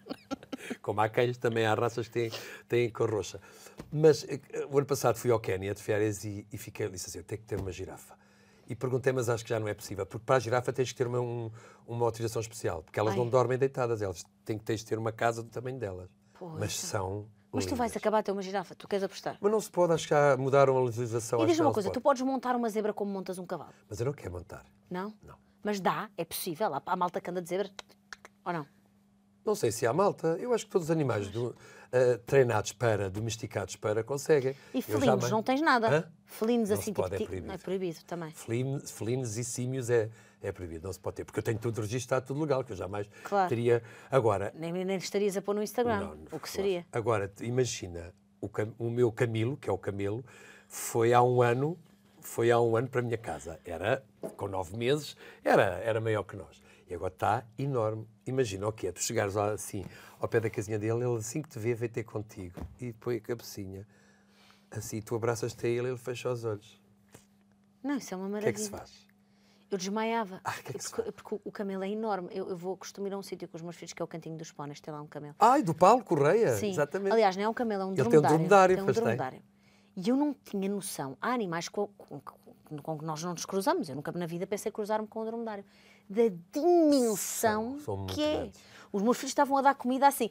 Como há cães, também há raças que têm cor roxa. Mas o ano passado fui ao Quénia de férias e disse assim: eu tenho que ter uma girafa. E perguntei, mas acho que já não é possível, porque para a girafa tens que ter uma autorização especial, porque elas não dormem deitadas, elas tens de ter uma casa do tamanho delas. Pois. Mas são... Mas tu vais acabar a ter uma girafa, tu queres apostar? Mas não se pode, acho que já mudaram a legislação. E diz-me uma coisa, tu podes montar uma zebra como montas um cavalo? Mas eu não quero montar. Não? Não. Mas dá, é possível, há malta que anda de zebra, ou não? Não sei se há malta, eu acho que todos os animais treinados domesticados para, conseguem. E felinos, não tens nada? Hã? Felinos não assim, tipo... É proibido. Não é proibido também. Felinos e símios é proibido, não se pode ter, porque eu tenho tudo registado, tudo legal, que eu jamais teria. Agora... Nem estarias a pôr no Instagram, não, o que seria? Agora, imagina, o meu Camilo, que é o camelo, foi há um ano para a minha casa. Era, com 9 meses, era maior que nós. E agora está enorme. Imagina o que é, tu chegares assim ao pé da casinha dele, ele assim que te vê, vem ter contigo e põe a cabecinha. Assim, tu abraças-te a ele, ele fecha os olhos. Não, isso é uma maravilha. O que é que se faz? Eu desmaiava, que é que se faz? porque o camelo é enorme. Eu costumo ir a um sítio com os meus filhos, que é o Cantinho dos Póneis, tem lá um camelo. Ai, do Paulo Correia? Sim. Exatamente. Aliás, não é um camelo, é um ele dromedário. Tem um dromedário. E eu não tinha noção. Há animais com que nós não nos cruzamos. Eu nunca na vida pensei cruzar-me com um dromedário. Da dimensão São muito que é. grandes. Os meus filhos estavam a dar comida assim.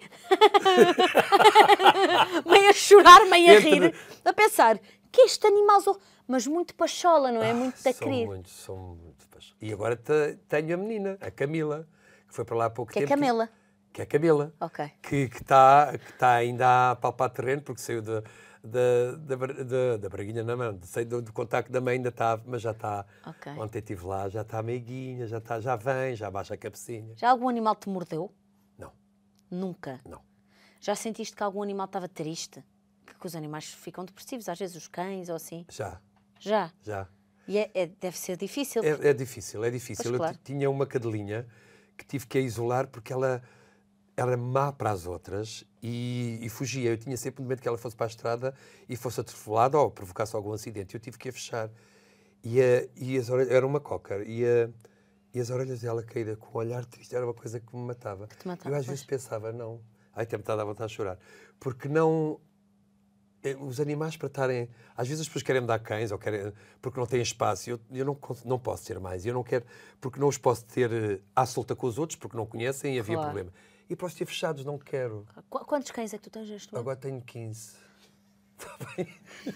Meio a chorar, meio a rir. A pensar, que este animal... Mas muito pachola, não é? Muito da querer. São muito pachola. E agora tenho a menina, a Camila, que foi para lá há pouco Que é tempo. Camila. Que é a Camila. Ok. Que está ainda a palpar terreno, porque saiu da braguinha na mão. Saiu do contacto da mãe, ainda está, mas já está. Ok. Ontem estive lá, já está meiguinha, já vem, já baixa a cabecinha. Já algum animal te mordeu? Não. Nunca? Não. Já sentiste que algum animal estava triste? Que os animais ficam depressivos, às vezes os cães ou assim? Já. Já? E deve ser difícil. É difícil. Pois, Eu claro. tinha uma cadelinha que tive que a isolar porque ela era má para as outras e fugia. Eu tinha sempre medo que ela fosse para a estrada e fosse atrofelada ou provocasse algum acidente. Eu tive que a fechar. E as orelhas, era uma cocker, e as orelhas dela caídas com um olhar triste era uma coisa que me matava. Que te matava, Eu às vezes pensava, não. Ai, até me está a dar vontade de chorar. Porque não... Os animais para estarem... Às vezes as pessoas querem me dar cães ou querem, porque não têm espaço. Eu não posso ter mais. Eu não quero... Porque não os posso ter à solta com os outros, porque não conhecem e havia Claro. problema. E para os ter fechados não quero. Quantos cães é que tu tens neste momento? Agora tenho 15. Está bem?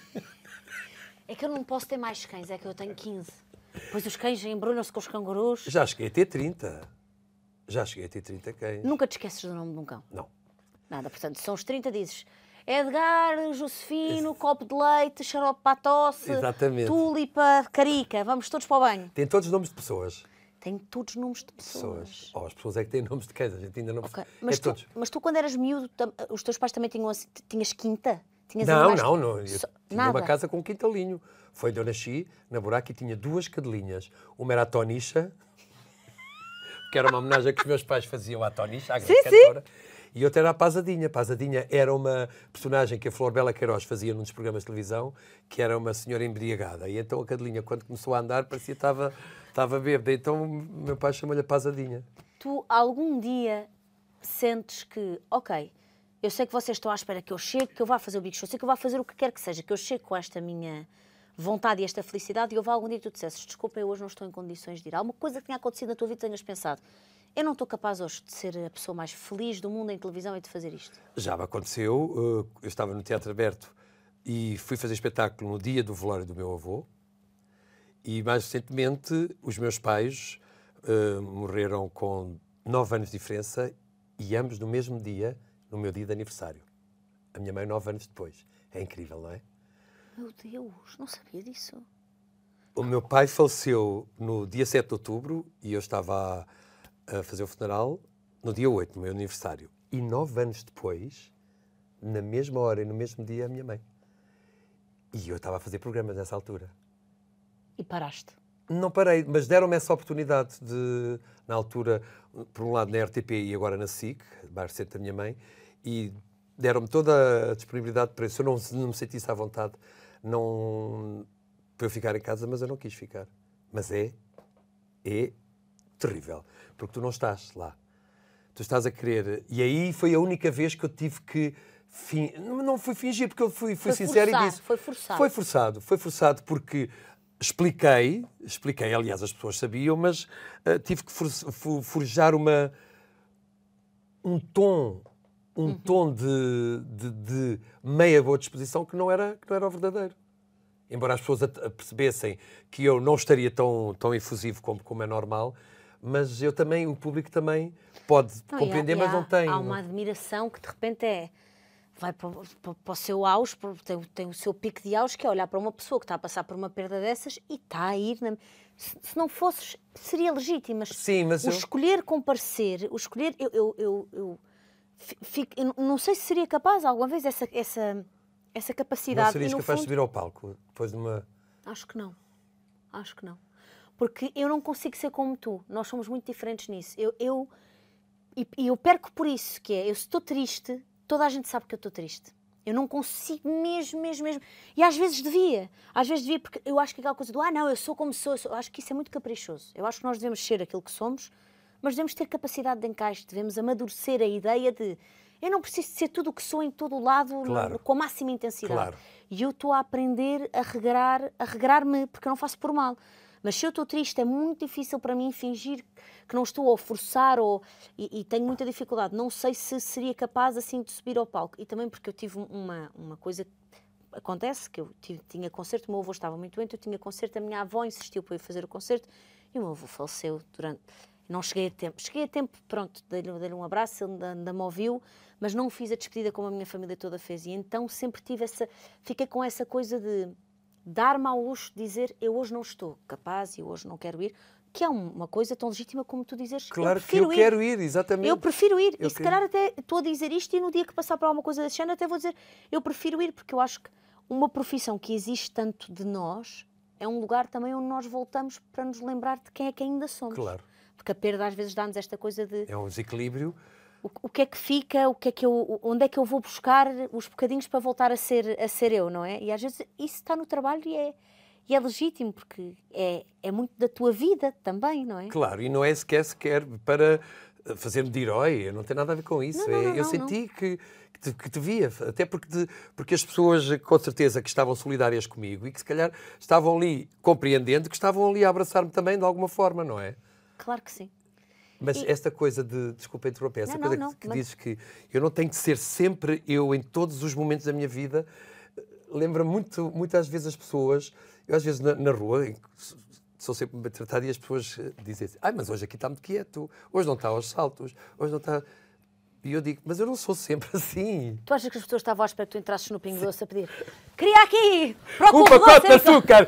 É que eu não posso ter mais cães, é que eu tenho 15. Pois os cães embrulham-se com os cangurus. Já cheguei a ter 30. Já cheguei a ter 30 cães. Nunca te esqueces do nome de um cão? Não. Nada, portanto, são os 30, dizes Edgar, Josefino, copo de leite, xarope para a tosse, Exatamente. tulipa, carica, vamos todos para o banho. Tem todos os nomes de pessoas. Tem todos nomes de pessoas. As pessoas é que têm nomes de cães, a gente ainda não Ok. percebe. Todos. Mas tu, quando eras miúdo, os teus pais também tinham assim, tinhas quinta? Tinhas Não. animais? Eu tinha Nada. uma casa com um quintalinho. Foi onde eu nasci, na buraca, e tinha 2 cadelinhas. Uma era a Tonicha, que era uma homenagem que os meus pais faziam à Tonicha, à grande cantora. E outra era a Pasadinha. Pasadinha era uma personagem que a Flor Bela Queiroz fazia num dos programas de televisão, que era uma senhora embriagada. E então a cadelinha, quando começou a andar, parecia que estava bêbada. Então o meu pai chamou-lhe a Pasadinha. Tu algum dia sentes que, ok, eu sei que vocês estão à espera que eu chegue, que eu vá fazer o Big Show, sei que eu vá fazer o que quer que seja, que eu chegue com esta minha vontade e esta felicidade, e houve algum dia que tu dissesses, desculpa, eu hoje não estou em condições de ir. Há uma coisa que tenha acontecido na tua vida e tenhas pensado, eu não estou capaz hoje de ser a pessoa mais feliz do mundo em televisão e de fazer isto. Já me aconteceu. Eu estava no Teatro Aberto e fui fazer espetáculo no dia do velório do meu avô. E, mais recentemente, os meus pais morreram com 9 anos de diferença e ambos no mesmo dia, no meu dia de aniversário. A minha mãe 9 anos depois. É incrível, não é? Meu Deus, não sabia disso. O meu pai faleceu no dia 7 de outubro e eu estava a fazer o funeral no dia 8, no meu aniversário. E 9 anos depois, na mesma hora e no mesmo dia, a minha mãe. E eu estava a fazer programas nessa altura. E paraste? Não parei, mas deram-me essa oportunidade de, na altura, por um lado na RTP e agora na SIC, bairro centro da minha mãe, e deram-me toda a disponibilidade para isso. Eu não me sentisse à vontade para eu ficar em casa, mas eu não quis ficar. Mas é terrível, porque tu não estás lá. Tu estás a querer... E aí foi a única vez que eu tive que... Não fui fingir, porque eu fui sincero e disse... Foi forçado. Foi forçado porque expliquei, aliás, as pessoas sabiam, mas tive que forjar um tom de meia boa disposição que não era o verdadeiro. Embora as pessoas percebessem que eu não estaria tão efusivo como é normal, mas o público também pode compreender, mas não tem. Há uma admiração que de repente vai para o seu auge, tem o seu pico de auge, que é olhar para uma pessoa que está a passar por uma perda dessas e está a ir... Se não fosses, seria legítimo, mas, sim, mas escolher comparecer, eu não sei se seria capaz alguma vez essa capacidade. Não serias capaz de subir ao palco depois de uma... Acho que não. Porque eu não consigo ser como tu. Nós somos muito diferentes nisso. Eu perco por isso, que é, eu estou triste, toda a gente sabe que eu estou triste. Eu não consigo mesmo. E às vezes devia, porque eu acho que aquela coisa do não, eu sou como sou, eu acho que isso é muito caprichoso. Eu acho que nós devemos ser aquilo que somos, mas devemos ter capacidade de encaixe, devemos amadurecer a ideia de Eu não preciso de ser tudo o que sou em todo o lado, com a máxima intensidade. Claro. E eu estou a aprender a regrar-me, porque eu não faço por mal. Mas se eu estou triste, é muito difícil para mim fingir que não estou a forçar e tenho muita dificuldade. Não sei se seria capaz assim de subir ao palco. E também porque eu tive uma coisa que acontece, que eu tinha concerto, o meu avô estava muito doente, eu tinha concerto, a minha avó insistiu para eu fazer o concerto e o meu avô faleceu durante... Não cheguei a tempo. Cheguei a tempo, pronto, dei-lhe um abraço, ele ainda me ouviu, mas não fiz a despedida como a minha família toda fez. E então sempre fiquei com essa coisa de dar-me ao luxo de dizer eu hoje não estou capaz e hoje não quero ir, que é uma coisa tão legítima como tu dizes. Claro que eu quero ir, exatamente. Eu prefiro ir. E se calhar até estou a dizer isto e no dia que passar por alguma coisa desse género até vou dizer eu prefiro ir, porque eu acho que uma profissão que existe tanto de nós é um lugar também onde nós voltamos para nos lembrar de quem é que ainda somos. Claro. Porque a perda às vezes dá-nos esta coisa de... É um desequilíbrio. O que é que fica, onde é que eu vou buscar os bocadinhos para voltar a ser eu, não é? E às vezes isso está no trabalho e é legítimo, porque é muito da tua vida também, não é? Claro, e não é sequer para fazer-me de herói, não tem nada a ver com isso. Eu senti que te via, até porque as pessoas, com certeza, que estavam solidárias comigo e que se calhar estavam ali compreendendo, que estavam ali a abraçar-me também de alguma forma, não é? Claro que sim. Mas esta coisa de... Desculpa interromper, essa coisa que dizes que eu não tenho que ser sempre eu em todos os momentos da minha vida, lembra muitas vezes as pessoas, eu às vezes na rua, sou sempre bem tratado e as pessoas dizem assim, mas hoje aqui está muito quieto, hoje não está aos saltos, hoje não está... E eu digo, mas eu não sou sempre assim. Tu achas que as pessoas estavam à espera que tu entrasses no Pingo Doce a pedir queria aqui, um pacote de açúcar!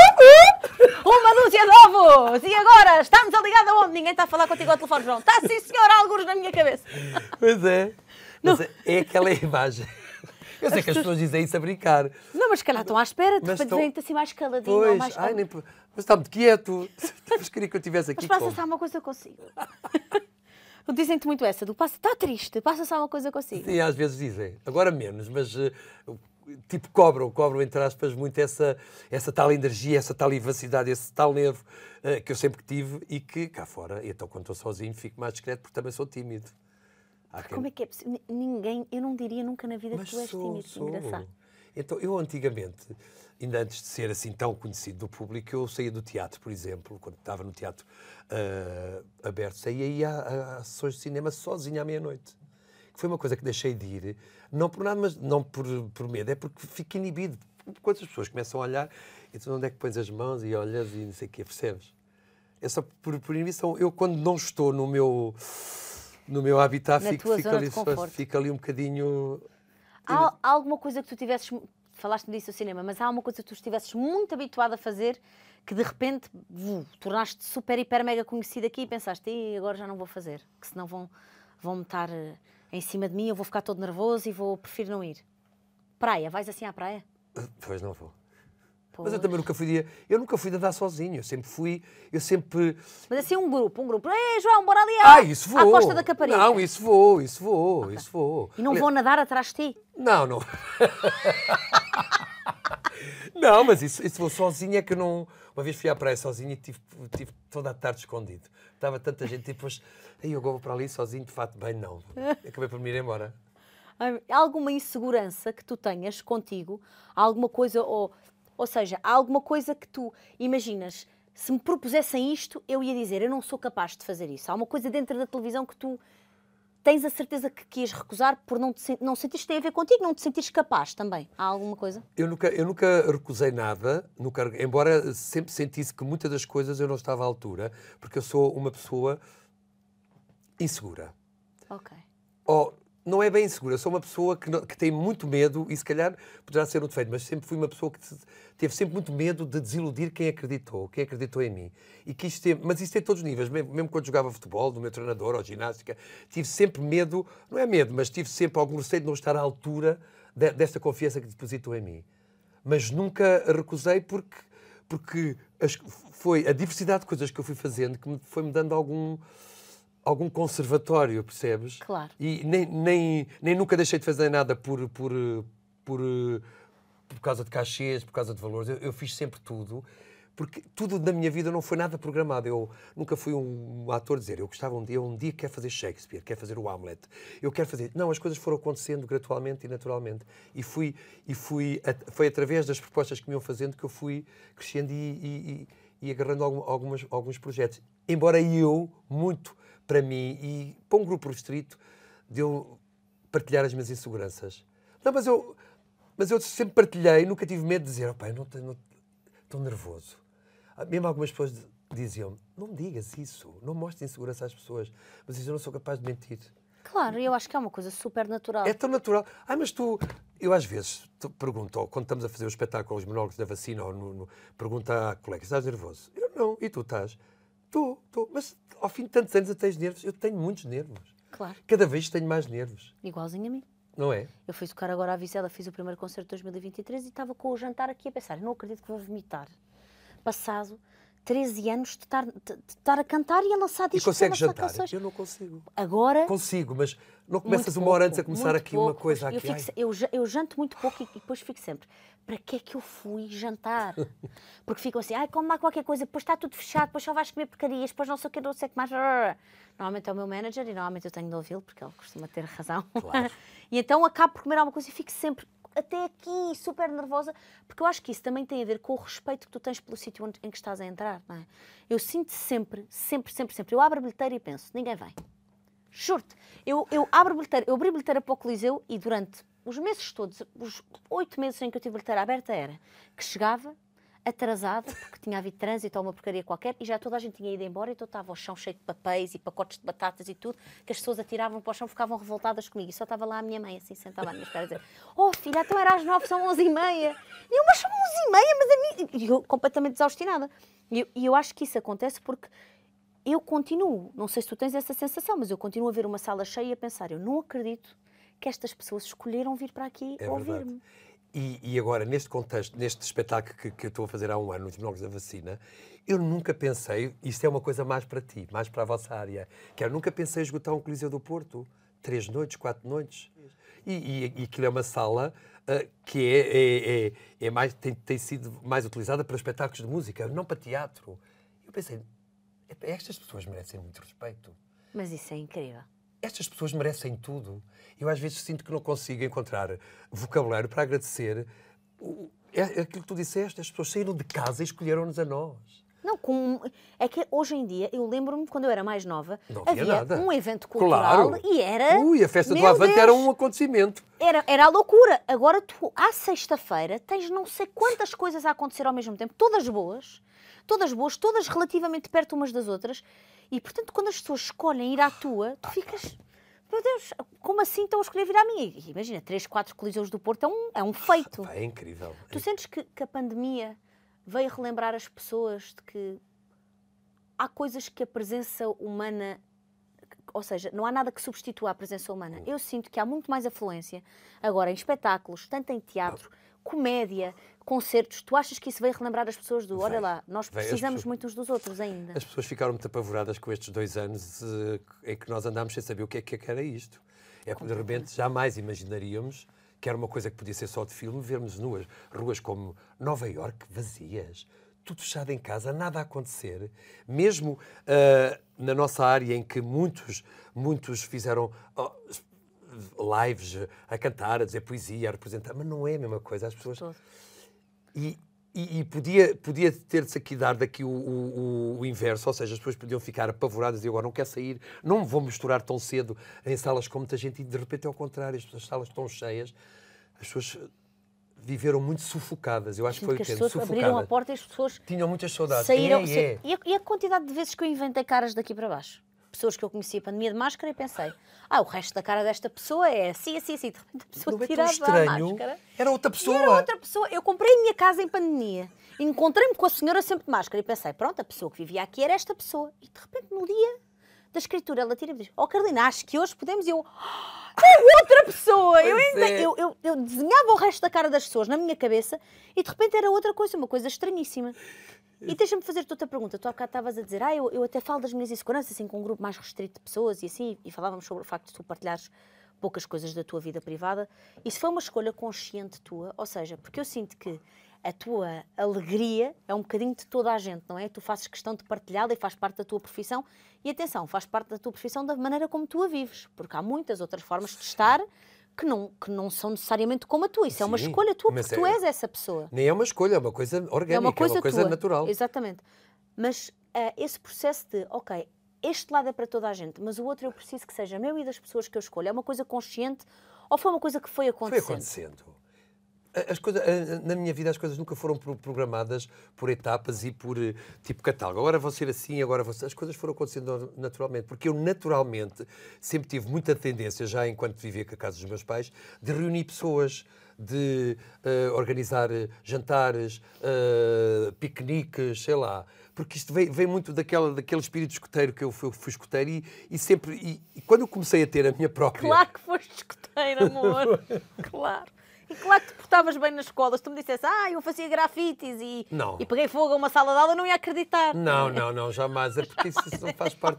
Uma dúzia de ovos! E agora, estamos a ligar aonde? Ninguém está a falar contigo ao telefone, João. Está sim, senhor, há alguns na minha cabeça. Pois é. Mas é aquela imagem. Eu sei que as pessoas dizem isso a brincar. Não, mas se calhar estão à espera, de repente vem-te assim mais caladinho. Pois, ou mais... mas está muito quieto. Mas queria que eu estivesse aqui. Mas passa-se alguma coisa consigo. Dizem-te muito essa, está triste, passa-se alguma coisa consigo. Sim, às vezes dizem. Agora menos, mas tipo cobram entre aspas muito essa tal energia, essa tal vivacidade, esse tal nervo que eu sempre tive e que cá fora, então quando estou sozinho fico mais discreto porque também sou tímido. Como é que é possível? Ninguém, eu não diria nunca na vida que tu és tímido, sou. Engraçado. Então, eu antigamente, ainda antes de ser assim tão conhecido do público, eu saía do teatro, por exemplo, quando estava no teatro aberto, saía e ia a sessões de cinema sozinha à meia-noite. Que foi uma coisa que deixei de ir, não por nada, mas não por medo, é porque fico inibido. Quando as pessoas começam a olhar, e tu onde é que pões as mãos e olhas e não sei o quê, percebes? É só por inibição. Eu, quando não estou no meu habitat, fico ali um bocadinho... Há alguma coisa que tu tivesses, falaste-me disso no cinema, mas há alguma coisa que tu estivesses muito habituado a fazer que de repente tornaste super, hiper, mega conhecido aqui e pensaste, agora já não vou fazer, que senão vão-me estar em cima de mim, eu vou ficar todo nervoso e prefiro não ir. Praia, vais assim à praia? Pois não vou. Pois. Mas eu também nunca fui de andar sozinho, eu sempre... Mas assim um grupo, ei João, bora ali isso vou. À Costa da Caparica. Não, isso vou. E não vou nadar atrás de ti? Não. Não, mas isso vou sozinho, é que eu não... Uma vez fui à praia sozinho e tive toda a tarde escondido. Estava tanta gente e depois, eu vou para ali sozinho, de fato, bem, não. Acabei por me ir embora. Há alguma insegurança que tu tenhas contigo? Há alguma coisa, ou seja, há alguma coisa que tu imaginas, se me propusessem isto, eu ia dizer, eu não sou capaz de fazer isso. Há uma coisa dentro da televisão que tu tens a certeza que quis recusar por não sentires que tem a ver contigo, não te sentires capaz também. Há alguma coisa? Eu nunca recusei nada, embora sempre sentisse que muitas das coisas eu não estava à altura, porque eu sou uma pessoa insegura. Ok. Não é bem insegura, sou uma pessoa que tem muito medo, e se calhar poderá ser um defeito, mas sempre fui uma pessoa que teve sempre muito medo de desiludir quem acreditou em mim. E que mas isso tem todos os níveis, mesmo quando jogava futebol, do meu treinador ou ginástica, tive sempre medo, não é medo, mas tive sempre algum receio de não estar à altura desta confiança que depositou em mim. Mas nunca recusei porque foi a diversidade de coisas que eu fui fazendo que foi-me dando algum conservatório, percebes? Claro. E nem nunca deixei de fazer nada por causa de cachês, por causa de valores. Eu fiz sempre tudo Porque tudo na minha vida não foi nada programado. Eu nunca fui um ator dizer, eu gostava um dia quero fazer Shakespeare, quero fazer o Hamlet, eu quero fazer... Não, as coisas foram acontecendo gradualmente e naturalmente. E foi através das propostas que me iam fazendo que eu fui crescendo e agarrando alguns projetos. Embora eu, muito para mim e para um grupo restrito, de eu partilhar as minhas inseguranças. Não, mas eu sempre partilhei, nunca tive medo de dizer, opa, eu não estou nervoso. Mesmo algumas pessoas diziam, não digas isso, não mostres insegurança às pessoas, mas eu não sou capaz de mentir. Claro, eu acho que é uma coisa super natural. É tão natural. Mas eu às vezes pergunto, ou quando estamos a fazer o espetáculo, os monólogos da vacina, ou pergunto à colega, estás nervoso? Eu não, e tu estás? Estou, mas ao fim de tantos anos eu tenho nervos, eu tenho muitos nervos. Claro. Cada vez tenho mais nervos. Igualzinho a mim. Não é? Eu fui tocar agora à Vizela, fiz o primeiro concerto de 2023 e estava com o jantar aqui a pensar, não acredito que vou vomitar. Passado 13 anos de estar a cantar e a lançar discos. E consegues jantar? Canções. Eu não consigo. Agora... Consigo, mas não começas uma hora antes a começar aqui pouco, uma coisa aqui. Eu janto muito pouco e depois fico sempre, para que é que eu fui jantar? Porque ficam assim, come lá qualquer coisa, depois está tudo fechado, depois só vais comer porcarias, depois não sei o que, não sei o que mais. Normalmente é o meu manager e normalmente eu tenho de ouvi-lo, porque ele costuma ter razão. Claro. E então acabo por comer alguma coisa e fico sempre até aqui super nervosa, porque eu acho que isso também tem a ver com o respeito que tu tens pelo sítio em que estás a entrar, não é? Eu sinto sempre, eu abro a bilheteira e penso, ninguém vem. Juro-te, eu abro a bilheteira para o Coliseu e durante os meses todos, os 8 meses em que eu tive a bilheteira aberta, era que chegava atrasada, porque tinha havido trânsito ou uma porcaria qualquer, e já toda a gente tinha ido embora, então estava o chão cheio de papéis e pacotes de batatas e tudo, que as pessoas atiravam para o chão, ficavam revoltadas comigo. E só estava lá a minha mãe, assim, sentada à minha espera, a dizer, filha, então era às 9, são 11h30. E eu, mas são 11h30, mas a mim... E eu completamente desaustinada. E eu acho que isso acontece porque eu continuo, não sei se tu tens essa sensação, mas eu continuo a ver uma sala cheia e a pensar, eu não acredito que estas pessoas escolheram vir para aqui ouvir-me. E agora, neste contexto, neste espetáculo que eu estou a fazer há um ano, nos Monólogos da Vacina, eu nunca pensei, isto é uma coisa mais para ti, mais para a vossa área, que eu nunca pensei esgotar um Coliseu do Porto, 3 noites, 4 noites. E aquilo é uma sala que tem sido mais utilizada para espetáculos de música, não para teatro. Eu pensei, estas pessoas merecem muito respeito. Mas isso é incrível. Estas pessoas merecem tudo. Eu às vezes sinto que não consigo encontrar vocabulário para agradecer aquilo que tu disseste. As pessoas saíram de casa e escolheram-nos a nós. Não, é que hoje em dia, eu lembro-me, quando eu era mais nova, não havia nada. um evento cultural, claro. E era... A festa do Avante era um acontecimento. Era a loucura. Agora tu, à sexta-feira, tens não sei quantas coisas a acontecer ao mesmo tempo, todas boas, todas relativamente perto umas das outras, e portanto quando as pessoas escolhem ir à tua, tu ficas... Meu Deus, como assim estão a escolher vir à minha? E imagina, 3, 4 Coliseus do Porto é um feito. É incrível. Tu sentes que a pandemia veio relembrar as pessoas de que há coisas que a presença humana, ou seja, não há nada que substitua a presença humana. Eu sinto que há muito mais afluência agora em espetáculos, tanto em teatro, comédia, concertos. Tu achas que isso veio relembrar as pessoas do, olha lá, nós precisamos muito uns dos outros ainda? As pessoas ficaram muito apavoradas com estes 2 anos em que nós andámos sem saber o que é que era isto. É que de repente jamais imaginaríamos que era uma coisa que podia ser só de filme, vermos ruas como Nova Iorque vazias, tudo fechado em casa, nada a acontecer. Mesmo na nossa área em que muitos fizeram lives a cantar, a dizer poesia, a representar, mas não é a mesma coisa. As pessoas... E podia ter-se aqui dado aqui o inverso, ou seja, as pessoas podiam ficar apavoradas e agora não quer sair, não vou misturar tão cedo em salas com muita gente e de repente é ao contrário, as salas estão cheias, as pessoas viveram muito sufocadas, eu acho que foi o termo, sufocadas. As pessoas abriram a porta e as pessoas tinham muitas saudades. Saíram. E a quantidade de vezes que eu inventei caras daqui para baixo? Pessoas que eu conhecia a pandemia de máscara e pensei, o resto da cara desta pessoa é assim, de repente a pessoa tirava a máscara. Era outra pessoa. Era outra pessoa. Eu comprei a minha casa em pandemia, encontrei-me com a senhora sempre de máscara e pensei, pronto, a pessoa que vivia aqui era esta pessoa. E de repente no dia da escritura ela tira e diz, Carolina, acho que hoje podemos... É outra pessoa! Eu desenhava o resto da cara das pessoas na minha cabeça e de repente era outra coisa, uma coisa estranhíssima. E deixa-me fazer-te outra pergunta. Tu há bocado estavas a dizer, eu até falo das minhas inseguranças, assim, com um grupo mais restrito de pessoas e assim, e falávamos sobre o facto de tu partilhares poucas coisas da tua vida privada. Isso foi uma escolha consciente tua? Ou seja, porque eu sinto que a tua alegria é um bocadinho de toda a gente, não é? Tu fazes questão de partilhá-la e faz parte da tua profissão. E atenção, faz parte da tua profissão da maneira como tu a vives, porque há muitas outras formas de estar que não são necessariamente como a tua. Isso é uma escolha tua, porque tu és essa pessoa. Nem é uma escolha, é uma coisa orgânica, é uma coisa natural. Exatamente. Mas esse processo de, ok, este lado é para toda a gente, mas o outro eu preciso que seja meu e das pessoas que eu escolho. É uma coisa consciente ou foi uma coisa que foi acontecendo? Foi acontecendo. Na minha vida as coisas nunca foram programadas por etapas e por tipo catálogo. Agora vou ser assim, agora vou ser... As coisas foram acontecendo naturalmente. Porque eu naturalmente sempre tive muita tendência, já enquanto vivia com a casa dos meus pais, de reunir pessoas, de organizar jantares, piqueniques, sei lá. Porque isto veio muito daquele espírito escoteiro que eu fui escoteiro e sempre... E quando eu comecei a ter a minha própria... Claro que foste escoteiro, amor. Claro. E claro que te portavas bem nas escolas. Tu me dissesse, eu fazia grafites e peguei fogo a uma sala de aula, eu não ia acreditar. Não, jamais. É porque isso não faz parte...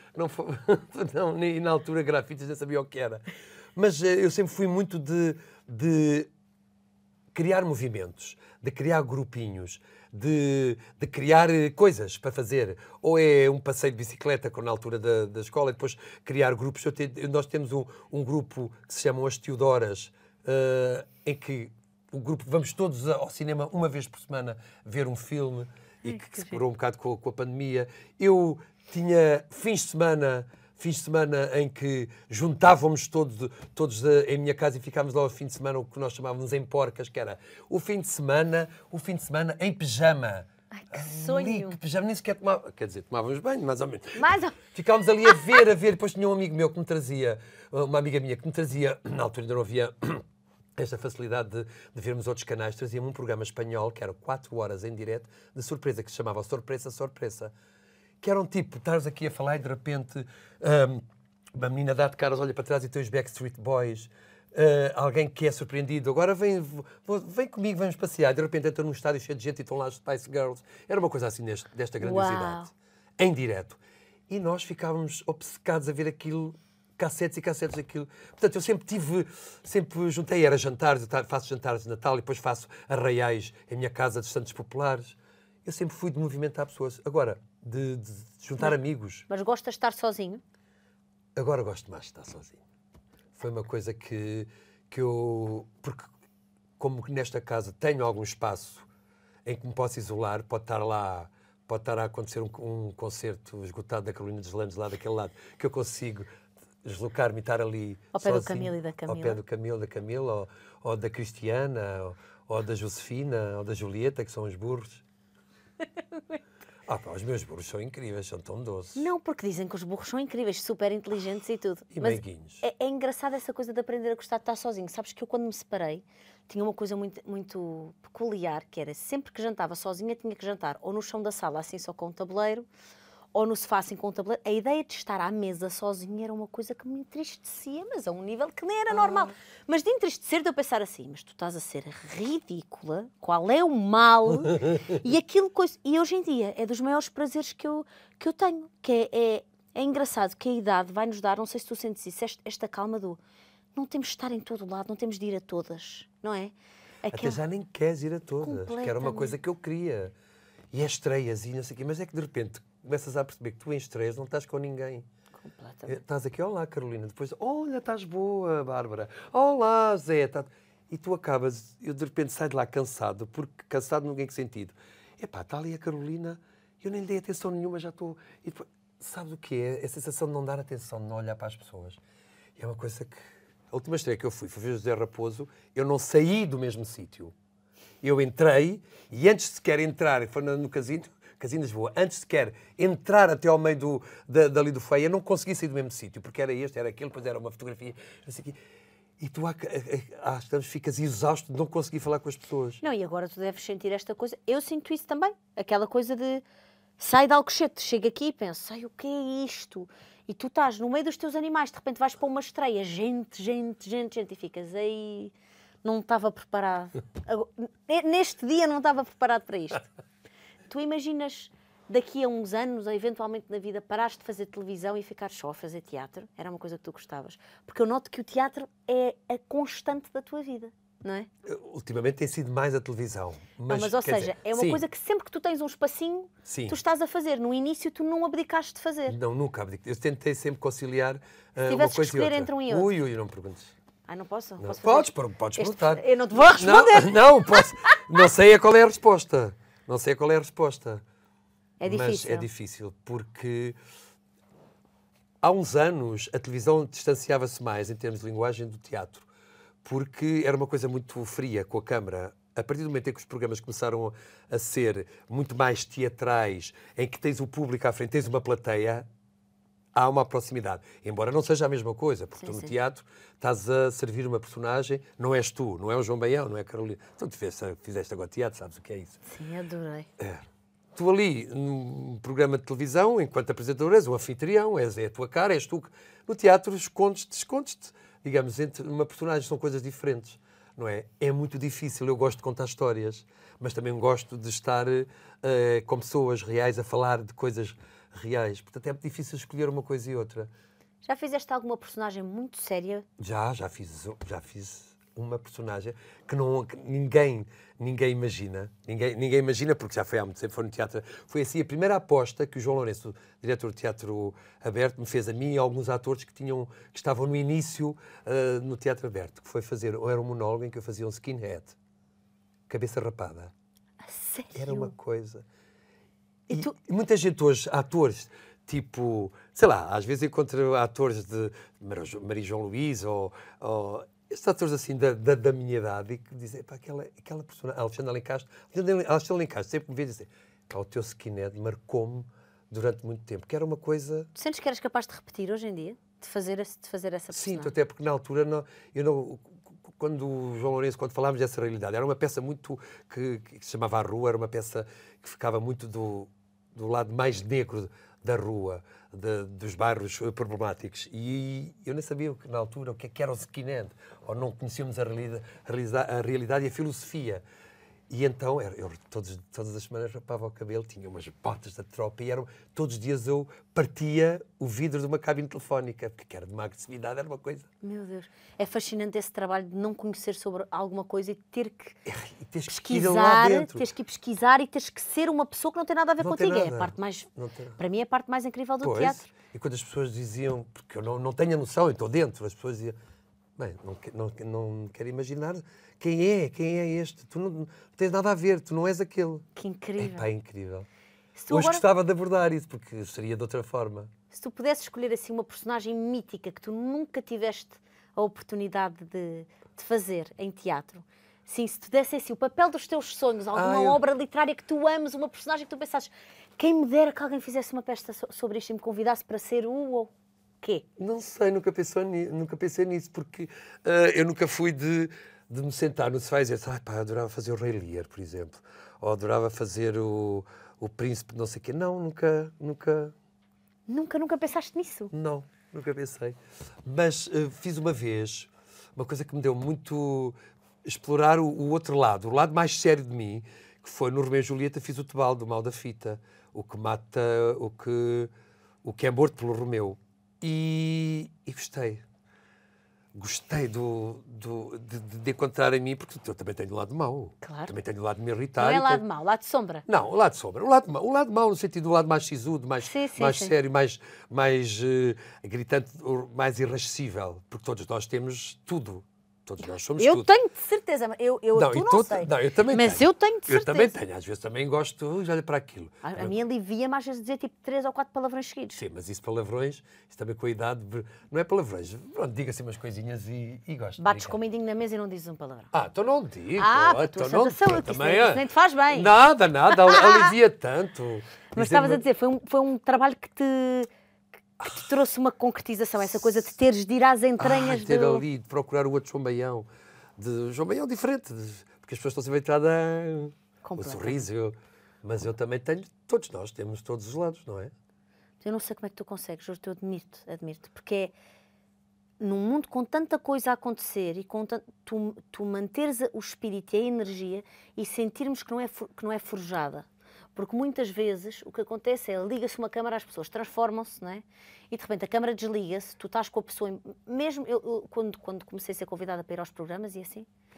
Nem na altura grafites nem sabia o que era. Mas eu sempre fui muito de criar movimentos, de criar grupinhos, de criar coisas para fazer. Ou é um passeio de bicicleta, como na altura da escola, e depois criar grupos. Nós temos um grupo que se chama As Teodoras, em que o grupo vamos todos ao cinema uma vez por semana ver um filme e que se parou um bocado com a pandemia. Eu tinha fins de semana em que juntávamos todos em minha casa e ficávamos lá ao fim de semana, o que nós chamávamos em porcas, que era o fim de semana em pijama. Ai, que sonho! Que pijama, nem sequer tomava... Quer dizer, tomávamos banho, mais ou menos. Ficávamos ali a ver. Depois tinha um amigo meu que me trazia, uma amiga minha que me trazia, na altura ainda não havia esta facilidade de vermos outros canais, trazia-me um programa espanhol que era 4 horas em direto de surpresa, que se chamava Sorpresa, Sorpresa. Que era um tipo, estás aqui a falar e de repente uma menina dá de caras, olha para trás e tem os Backstreet Boys, alguém que é surpreendido, agora vem comigo, vamos passear, e de repente entra num estádio cheio de gente e estão lá as Spice Girls. Era uma coisa assim desta grandiosidade. Em direto. E nós ficávamos obcecados a ver aquilo, cassetes e cassetes daquilo. Portanto, eu sempre juntei, era jantares, eu faço jantares de Natal e depois faço arraiais em minha casa dos Santos Populares. Eu sempre fui de movimentar pessoas. Agora, de juntar amigos. Mas gostas de estar sozinho? Agora gosto mais de estar sozinho. Foi uma coisa que eu... Porque, como nesta casa tenho algum espaço em que me posso isolar, pode estar a acontecer um concerto esgotado da Carolina Deslandes, lá daquele lado, que eu consigo deslocar-me e estar ali ao pé sozinho, do Camilo e da Camila. Ao pé do Camilo, da Camila, ou da Cristiana, ou da Josefina, ou da Julieta, que são os burros. Os meus burros são incríveis, são tão doces. Não, porque dizem que os burros são incríveis, super inteligentes e tudo. E meiguinhos. É engraçado essa coisa de aprender a gostar de estar sozinho. Sabes que eu, quando me separei, tinha uma coisa muito, muito peculiar, que era sempre que jantava sozinha, tinha que jantar ou no chão da sala, assim só com um tabuleiro, ou no sofá, assim com um tabuleiro. A ideia de estar à mesa sozinha era uma coisa que me entristecia, mas a um nível que nem era normal. Mas de entristecer, de eu pensar assim, mas tu estás a ser ridícula, qual é o mal? E hoje em dia é dos maiores prazeres que eu tenho, que é engraçado que a idade vai nos dar, não sei se tu sentes isso, esta calma do não temos de estar em todo lado, não temos de ir a todas, não é? Até já nem queres ir a todas, que era uma coisa que eu queria. E é estreias e não sei o quê, mas é que de repente começas a perceber que tu em estreias não estás com ninguém. Completamente. Estás aqui, olá Carolina, depois, olha, estás boa, Bárbara, olá Zé, e tu acabas, eu de repente saio de lá cansado, porque cansado não tem que sentido. Está ali a Carolina, eu nem lhe dei atenção nenhuma, já estou... E depois, sabes o que é? A sensação de não dar atenção, de não olhar para as pessoas. E é uma coisa que... A última estreia que eu fui ver José Raposo, eu não saí do mesmo sítio. Eu entrei, e antes de sequer entrar, foi no Casino de Lisboa, antes de sequer entrar até ao meio dali do feio, eu não consegui sair do mesmo sítio, porque era este, era aquele, depois era uma fotografia, não sei o quê. E tu às tantas ficas exausto de não conseguir falar com as pessoas. Não, e agora tu deves sentir esta coisa. Eu sinto isso também. Aquela coisa de sai de Alcochete, chega aqui e penso, o que é isto? E tu estás no meio dos teus animais, de repente vais para uma estreia, gente, e ficas aí... Não estava preparado. Neste dia não estava preparado para isto. Tu imaginas daqui a uns anos, ou eventualmente na vida, parares de fazer televisão e ficares só a fazer teatro? Era uma coisa que tu gostavas. Porque eu noto que o teatro é a constante da tua vida. não é? Ultimamente tem sido mais a televisão. Mas ou seja, é uma coisa que sempre que tu tens um espacinho, tu estás a fazer. No início tu não abdicaste de fazer. Não, nunca abdiquei. Eu tentei sempre conciliar Se tivesses que escolher entre um e outro. Ui, não perguntes. Não posso? Não. Posso Podes perguntar. Eu não te vou responder. Não, posso. Não sei qual é a resposta. Não sei qual é a resposta. É difícil. Mas é difícil, porque há uns anos a televisão distanciava-se mais, em termos de linguagem, do teatro. Porque era uma coisa muito fria com a câmara. A partir do momento em que os programas começaram a ser muito mais teatrais, em que tens o público à frente, tens uma plateia, há uma proximidade. Embora não seja a mesma coisa, porque tu no teatro estás a servir uma personagem, não és tu, não é o João Baião, não é a Carolina. Então tu fizeste agora teatro, sabes o que é isso? Sim, adorei. Tu ali, num programa de televisão, enquanto apresentador, és um anfitrião, é a tua cara, és tu. No teatro escondes-te. Digamos, entre uma personagem são coisas diferentes, não é? É muito difícil, eu gosto de contar histórias, mas também gosto de estar com pessoas reais a falar de coisas reais. Portanto, é muito difícil escolher uma coisa e outra. Já fizeste alguma personagem muito séria? Já fiz uma personagem que ninguém imagina. Ninguém imagina, porque já foi há muito tempo, foi no teatro. Foi assim a primeira aposta que o João Lourenço, o diretor do Teatro Aberto, me fez a mim e a alguns atores que estavam no início no Teatro Aberto, que foi era um monólogo em que eu fazia um skinhead, cabeça rapada. A sério? Era uma coisa. E muita gente hoje, atores, tipo, sei lá, às vezes encontro atores de Maria João Luís ou estes atores assim da minha idade e que dizem, pá, aquela personagem, Alexandre Alencastre sempre me vê dizer, pá, o teu skinhead marcou-me durante muito tempo, que era uma coisa... Tu sentes que eras capaz de repetir hoje em dia? De fazer essa personagem? Sinto, até porque na altura quando o João Lourenço, quando falámos dessa realidade, era uma peça muito que se chamava A Rua, era uma peça que ficava muito do lado mais negro da rua, dos bairros problemáticos. E eu nem sabia na altura o que era o skinhead, ou não conhecíamos a realidade e a filosofia. E então, todas as semanas rapava o cabelo, tinha umas botas da tropa e todos os dias eu partia o vidro de uma cabine telefónica, porque era de uma agressividade, era uma coisa... Meu Deus, é fascinante esse trabalho de não conhecer sobre alguma coisa e ter que pesquisar, teres que ir pesquisar e teres que ser uma pessoa que não tem nada a ver contigo. É a parte mais, para mim é a parte mais incrível do teatro. E quando as pessoas diziam, porque eu não tenho a noção, eu estou dentro, as pessoas diziam, bem, não quero imaginar quem é este, tu não tens nada a ver, tu não és aquele. Que incrível. É incrível. Hoje gostava de abordar isso, porque seria de outra forma. Se tu pudesses escolher assim uma personagem mítica que tu nunca tiveste a oportunidade de fazer em teatro, sim, se tu desse assim o papel dos teus sonhos, alguma obra literária que tu ames, uma personagem que tu pensasses, quem me dera que alguém fizesse uma peça sobre isto e me convidasse para ser o quê? Não sei, nunca pensei nisso, porque eu nunca fui de me sentar no sofá e dizer, pá, adorava fazer o Rei Lear, por exemplo, ou adorava fazer o Príncipe de não sei o quê. Não, nunca... Nunca pensaste nisso? Não, nunca pensei. Mas fiz uma vez uma coisa que me deu muito... explorar o outro lado, o lado mais sério de mim, que foi no Romeu e Julieta, fiz o Tebal do Mal da Fita, o que mata, o que é morto pelo Romeu. E gostei. Gostei de encontrar em mim, porque eu também tenho o lado mau. Claro. Também tenho o lado de me irritar. Não é lado mau, lado sombra. Não, o lado sombra. O lado mau no sentido do lado mais sisudo, mais sério, mais gritante, mais irrascível. Porque todos nós temos tudo. Todos nós somos tudo. Eu tenho de certeza. Não sei. Não, eu também mas tenho. Eu tenho de certeza. Eu também tenho. Às vezes também gosto de olhar para aquilo. A mim alivia-me às vezes dizer tipo 3 ou 4 palavrões seguidos. Sim, mas isso palavrões, isso também com a idade, não é palavrões. Pronto, diga-se umas coisinhas e gosto. Bates com o mindinho na mesa e não dizes um palavrão. Então não digo. Então não saúde, também isso nem te faz bem. Nada, alivia tanto. Mas estavas a dizer, foi um trabalho que te trouxe uma concretização, essa coisa de teres de ir às entranhas ter ali, de procurar o outro João Baião. João Baião diferente, porque as pessoas estão sempre habituadas a sorriso. Mas eu também tenho, todos nós temos todos os lados, não é? Eu não sei como é que tu consegues, juro-te, eu admiro-te, porque é num mundo com tanta coisa a acontecer e com tu manteres o espírito e a energia e sentirmos que não é forjada. Porque muitas vezes o que acontece é liga-se uma câmara, as pessoas transformam-se, não é? E de repente a câmara desliga-se, tu estás com a pessoa... Mesmo eu quando comecei a ser convidada para ir aos programas e assim,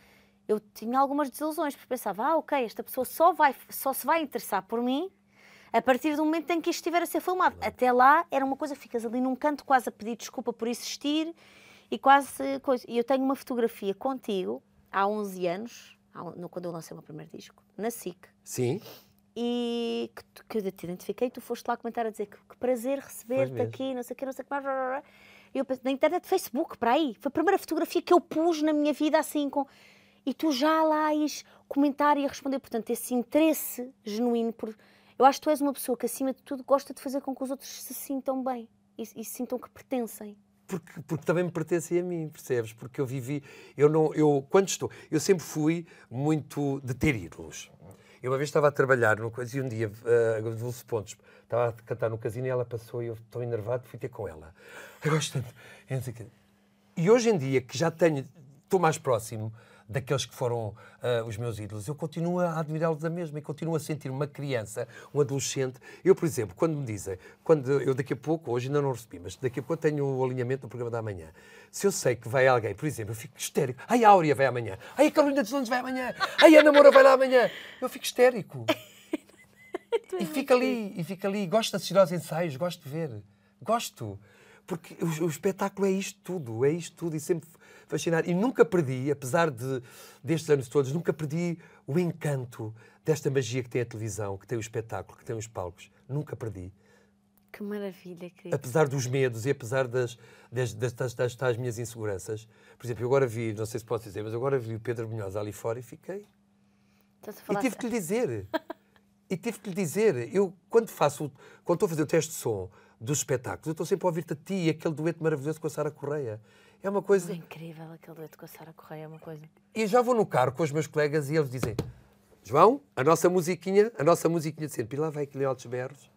eu tinha algumas desilusões, porque pensava, ok, esta pessoa só se vai interessar por mim a partir do momento em que isto estiver a ser filmado. Até lá era uma coisa, ficas ali num canto quase a pedir desculpa por existir e quase coisa. E eu tenho uma fotografia contigo há 11 anos, quando eu lancei o meu primeiro disco, na SIC. Sim. E que eu te identifiquei, tu foste lá comentar a dizer que prazer receber-te aqui, não sei o que, não sei o que mais. E eu pensei, na internet, Facebook, para aí. Foi a primeira fotografia que eu pus na minha vida assim com... E tu já lá ires comentar e a responder. Portanto, esse interesse genuíno por... Eu acho que tu és uma pessoa que, acima de tudo, gosta de fazer com que os outros se sintam bem e sintam que pertencem. Porque também me pertencem a mim, percebes? Porque eu vivi... Eu sempre fui muito de ter ídolos. Eu uma vez estava a trabalhar numa coisa e um dia, a Dulce Pontes, estava a cantar no casino e ela passou e eu estou enervado, fui ter com ela. Eu gosto tanto. E hoje em dia, que já estou mais próximo daqueles que foram os meus ídolos, eu continuo a admirá-los da mesma e continuo a sentir uma criança, um adolescente. Eu, por exemplo, quando me dizem, eu daqui a pouco, hoje ainda não recebi, mas daqui a pouco tenho o alinhamento do programa da manhã. Se eu sei que vai alguém, por exemplo, eu fico histérico. Ai, a Áurea vai amanhã. Ai, a Carolina dos Landes vai amanhã. Ai, a Ana Moura vai lá amanhã. Eu fico histérico. E fico ali. Gosto de assistir aos ensaios, gosto de ver. Gosto. Porque o espetáculo é isto tudo e sempre fascinar. E nunca perdi, apesar destes anos todos, nunca perdi o encanto desta magia que tem a televisão, que tem o espetáculo, que tem os palcos. Nunca perdi. Que maravilha, querido. Apesar dos medos e apesar das tais minhas inseguranças. Por exemplo, eu agora vi, não sei se posso dizer, mas eu agora vi o Pedro Brunhosa ali fora e fiquei. E tive que lhe dizer. Eu, quando estou a fazer o teste de som dos espetáculos, eu estou sempre a ouvir-te a ti e aquele dueto maravilhoso com a Sara Correia. É uma coisa... É incrível aquele dueto com a Sara Correia, é uma coisa... E eu já vou no carro com os meus colegas e eles dizem, João, a nossa musiquinha de sempre. E lá vai aquele altos berros.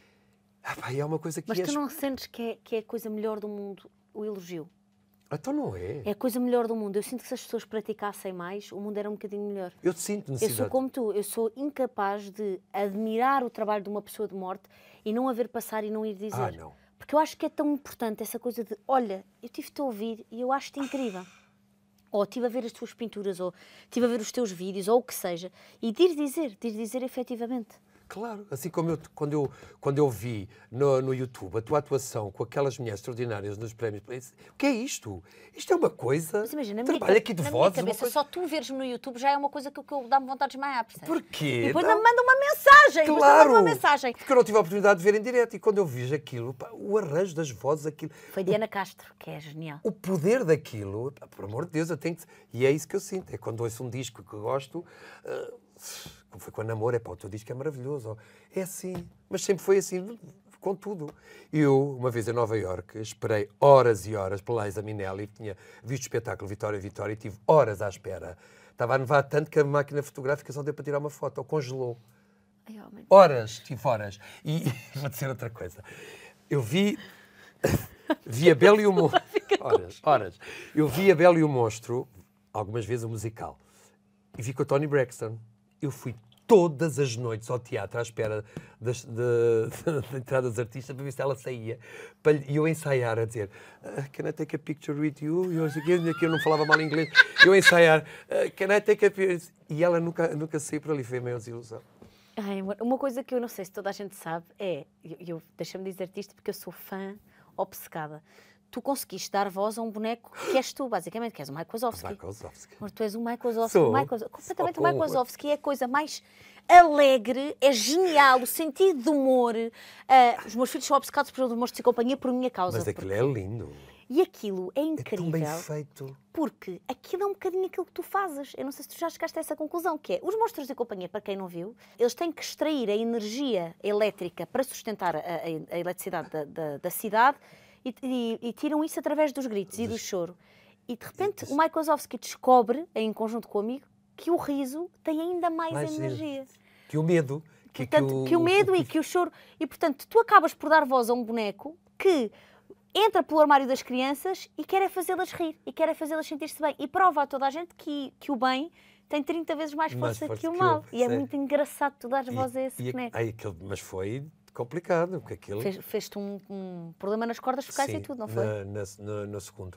É uma coisa que... Mas tu não sentes que é a coisa melhor do mundo, o elogio? Então não é. É a coisa melhor do mundo. Eu sinto que se as pessoas praticassem mais, o mundo era um bocadinho melhor. Eu te sinto necessidade. Eu sou como tu. Eu sou incapaz de admirar o trabalho de uma pessoa de morte e não a ver passar e não ir dizer. Não. Porque eu acho que é tão importante essa coisa de, olha, eu tive-te a ouvir e eu acho-te incrível. Ou estive a ver as tuas pinturas, ou estive a ver os teus vídeos, ou o que seja. E de ir dizer efetivamente. Claro, assim como quando eu vi no YouTube a tua atuação com aquelas mulheres extraordinárias nos prémios, o que é isto? Isto é uma coisa... Mas imagina, trabalho aqui de na voz... minha cabeça, coisa... só tu veres-me no YouTube já é uma coisa que eu dá-me vontade de desmaiar, percebes? Porquê? E depois me manda uma mensagem. Claro! Uma mensagem. Porque eu não tive a oportunidade de ver em direto. E quando eu vi aquilo, o arranjo das vozes, aquilo... Foi Diana Castro, que é genial. O poder daquilo, por amor de Deus, eu tenho que... E é isso que eu sinto. É quando ouço um disco que gosto... como foi com a Namor, o teu disco é maravilhoso. É assim. Mas sempre foi assim, com tudo. Eu, uma vez em Nova Iorque, esperei horas e horas pela Liza Minnelli, tinha visto o espetáculo Vitória, Vitória, e tive horas à espera. Estava a nevar tanto que a máquina fotográfica só deu para tirar uma foto, ou congelou. Horas, tive horas. E vou dizer outra coisa. Eu vi a Bela e o Monstro. Horas. Eu vi a Bela e o Monstro, algumas vezes o musical, e vi com a Toni Braxton. Eu fui todas as noites ao teatro à espera da entrada dos artistas para ver se ela saía. E eu ensaiar a dizer can I take a picture with you? E eu não falava mal inglês. Eu ensaiar can I take a picture? E ela nunca saiu por ali. Foi a maior desilusão. Uma coisa que eu não sei se toda a gente sabe é, deixa-me dizer-te isto porque eu sou fã obcecada. Tu conseguiste dar voz a um boneco que és tu, basicamente, que és o Mike Wazowski. Tu és o Mike Wazowski. Completamente o Mike Wazowski é a coisa mais alegre, é genial, o sentido de humor. Os meus filhos são obcecados por Monstros e Companhia por minha causa. Mas aquilo é lindo. E aquilo é incrível. É tão bem feito. Porque aquilo é um bocadinho aquilo que tu fazes. Eu não sei se tu já chegaste a essa conclusão, que é, os Monstros e Companhia, para quem não viu, eles têm que extrair a energia elétrica para sustentar a eletricidade da cidade e tiram isso através dos gritos e do choro. E de repente o Mike Wazowski descobre, em conjunto com o amigo, que o riso tem ainda mais energia. Que o medo. Que o medo e que o choro. E portanto tu acabas por dar voz a um boneco que entra pelo armário das crianças e quer fazê-las rir, e quer fazê-las sentir-se bem. E prova a toda a gente que o bem tem 30 vezes mais força que o mal. E é muito engraçado tu dares voz a esse boneco. Mas foi complicado, porque aquilo... Fez-te um problema nas cordas focais e tudo, não foi? No segundo.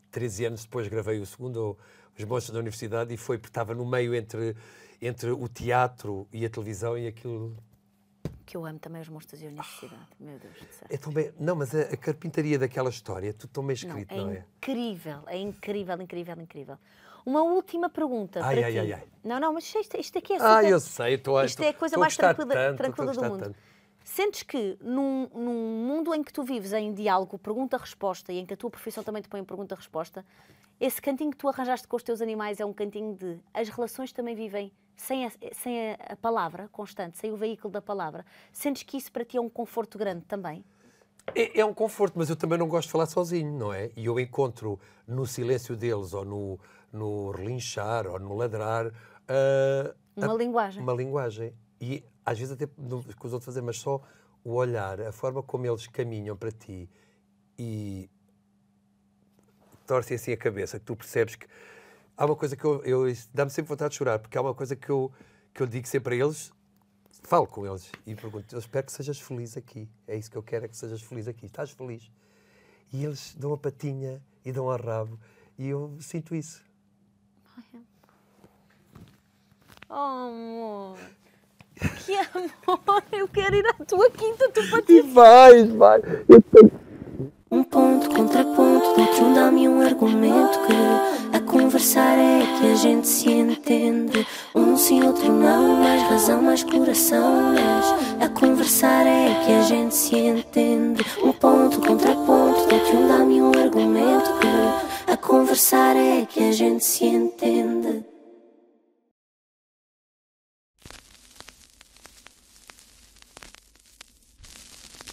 13 anos depois gravei o segundo, Os Monstros da Universidade, e foi porque estava no meio entre o teatro e a televisão, e aquilo... Que eu amo também Os Monstros da Universidade, meu Deus do céu. É tão bem... Não, mas a carpintaria daquela história é tudo tão bem escrito, não é? Incrível, é incrível, incrível, incrível. Uma última pergunta para ti. Não, mas isto aqui é super... eu sei. Isto é a coisa mais tranquila do mundo. Sentes que num mundo em que tu vives em diálogo, pergunta-resposta, e em que a tua profissão também te põe em pergunta-resposta, esse cantinho que tu arranjaste com os teus animais é um cantinho de... As relações também vivem sem a palavra constante, sem o veículo da palavra. Sentes que isso para ti é um conforto grande também? É um conforto, mas eu também não gosto de falar sozinho, não é? E eu encontro no silêncio deles, ou no relinchar, ou no ladrar... Uma linguagem. Uma linguagem. E às vezes até não que os outros fazem, mas só o olhar, a forma como eles caminham para ti e torcem assim a cabeça, que tu percebes que... Há uma coisa que dá-me sempre vontade de chorar, porque há uma coisa que eu digo sempre a eles, falo com eles e pergunto, eu espero que sejas feliz aqui. É isso que eu quero, é que sejas feliz aqui. Estás feliz? E eles dão a patinha e dão ao rabo e eu sinto isso. Oh, amor. Que amor. Eu quero ir à tua quinta, tu para ti. E vai. Um ponto, contraponto, dou-te dá-me um argumento que a conversar é que a gente se entende. Um sim, outro não, mais razão, mais coração. Mas a conversar é que a gente se entende. Um ponto, contraponto, dou-te dá-me um argumento que a conversar é que a gente se entende.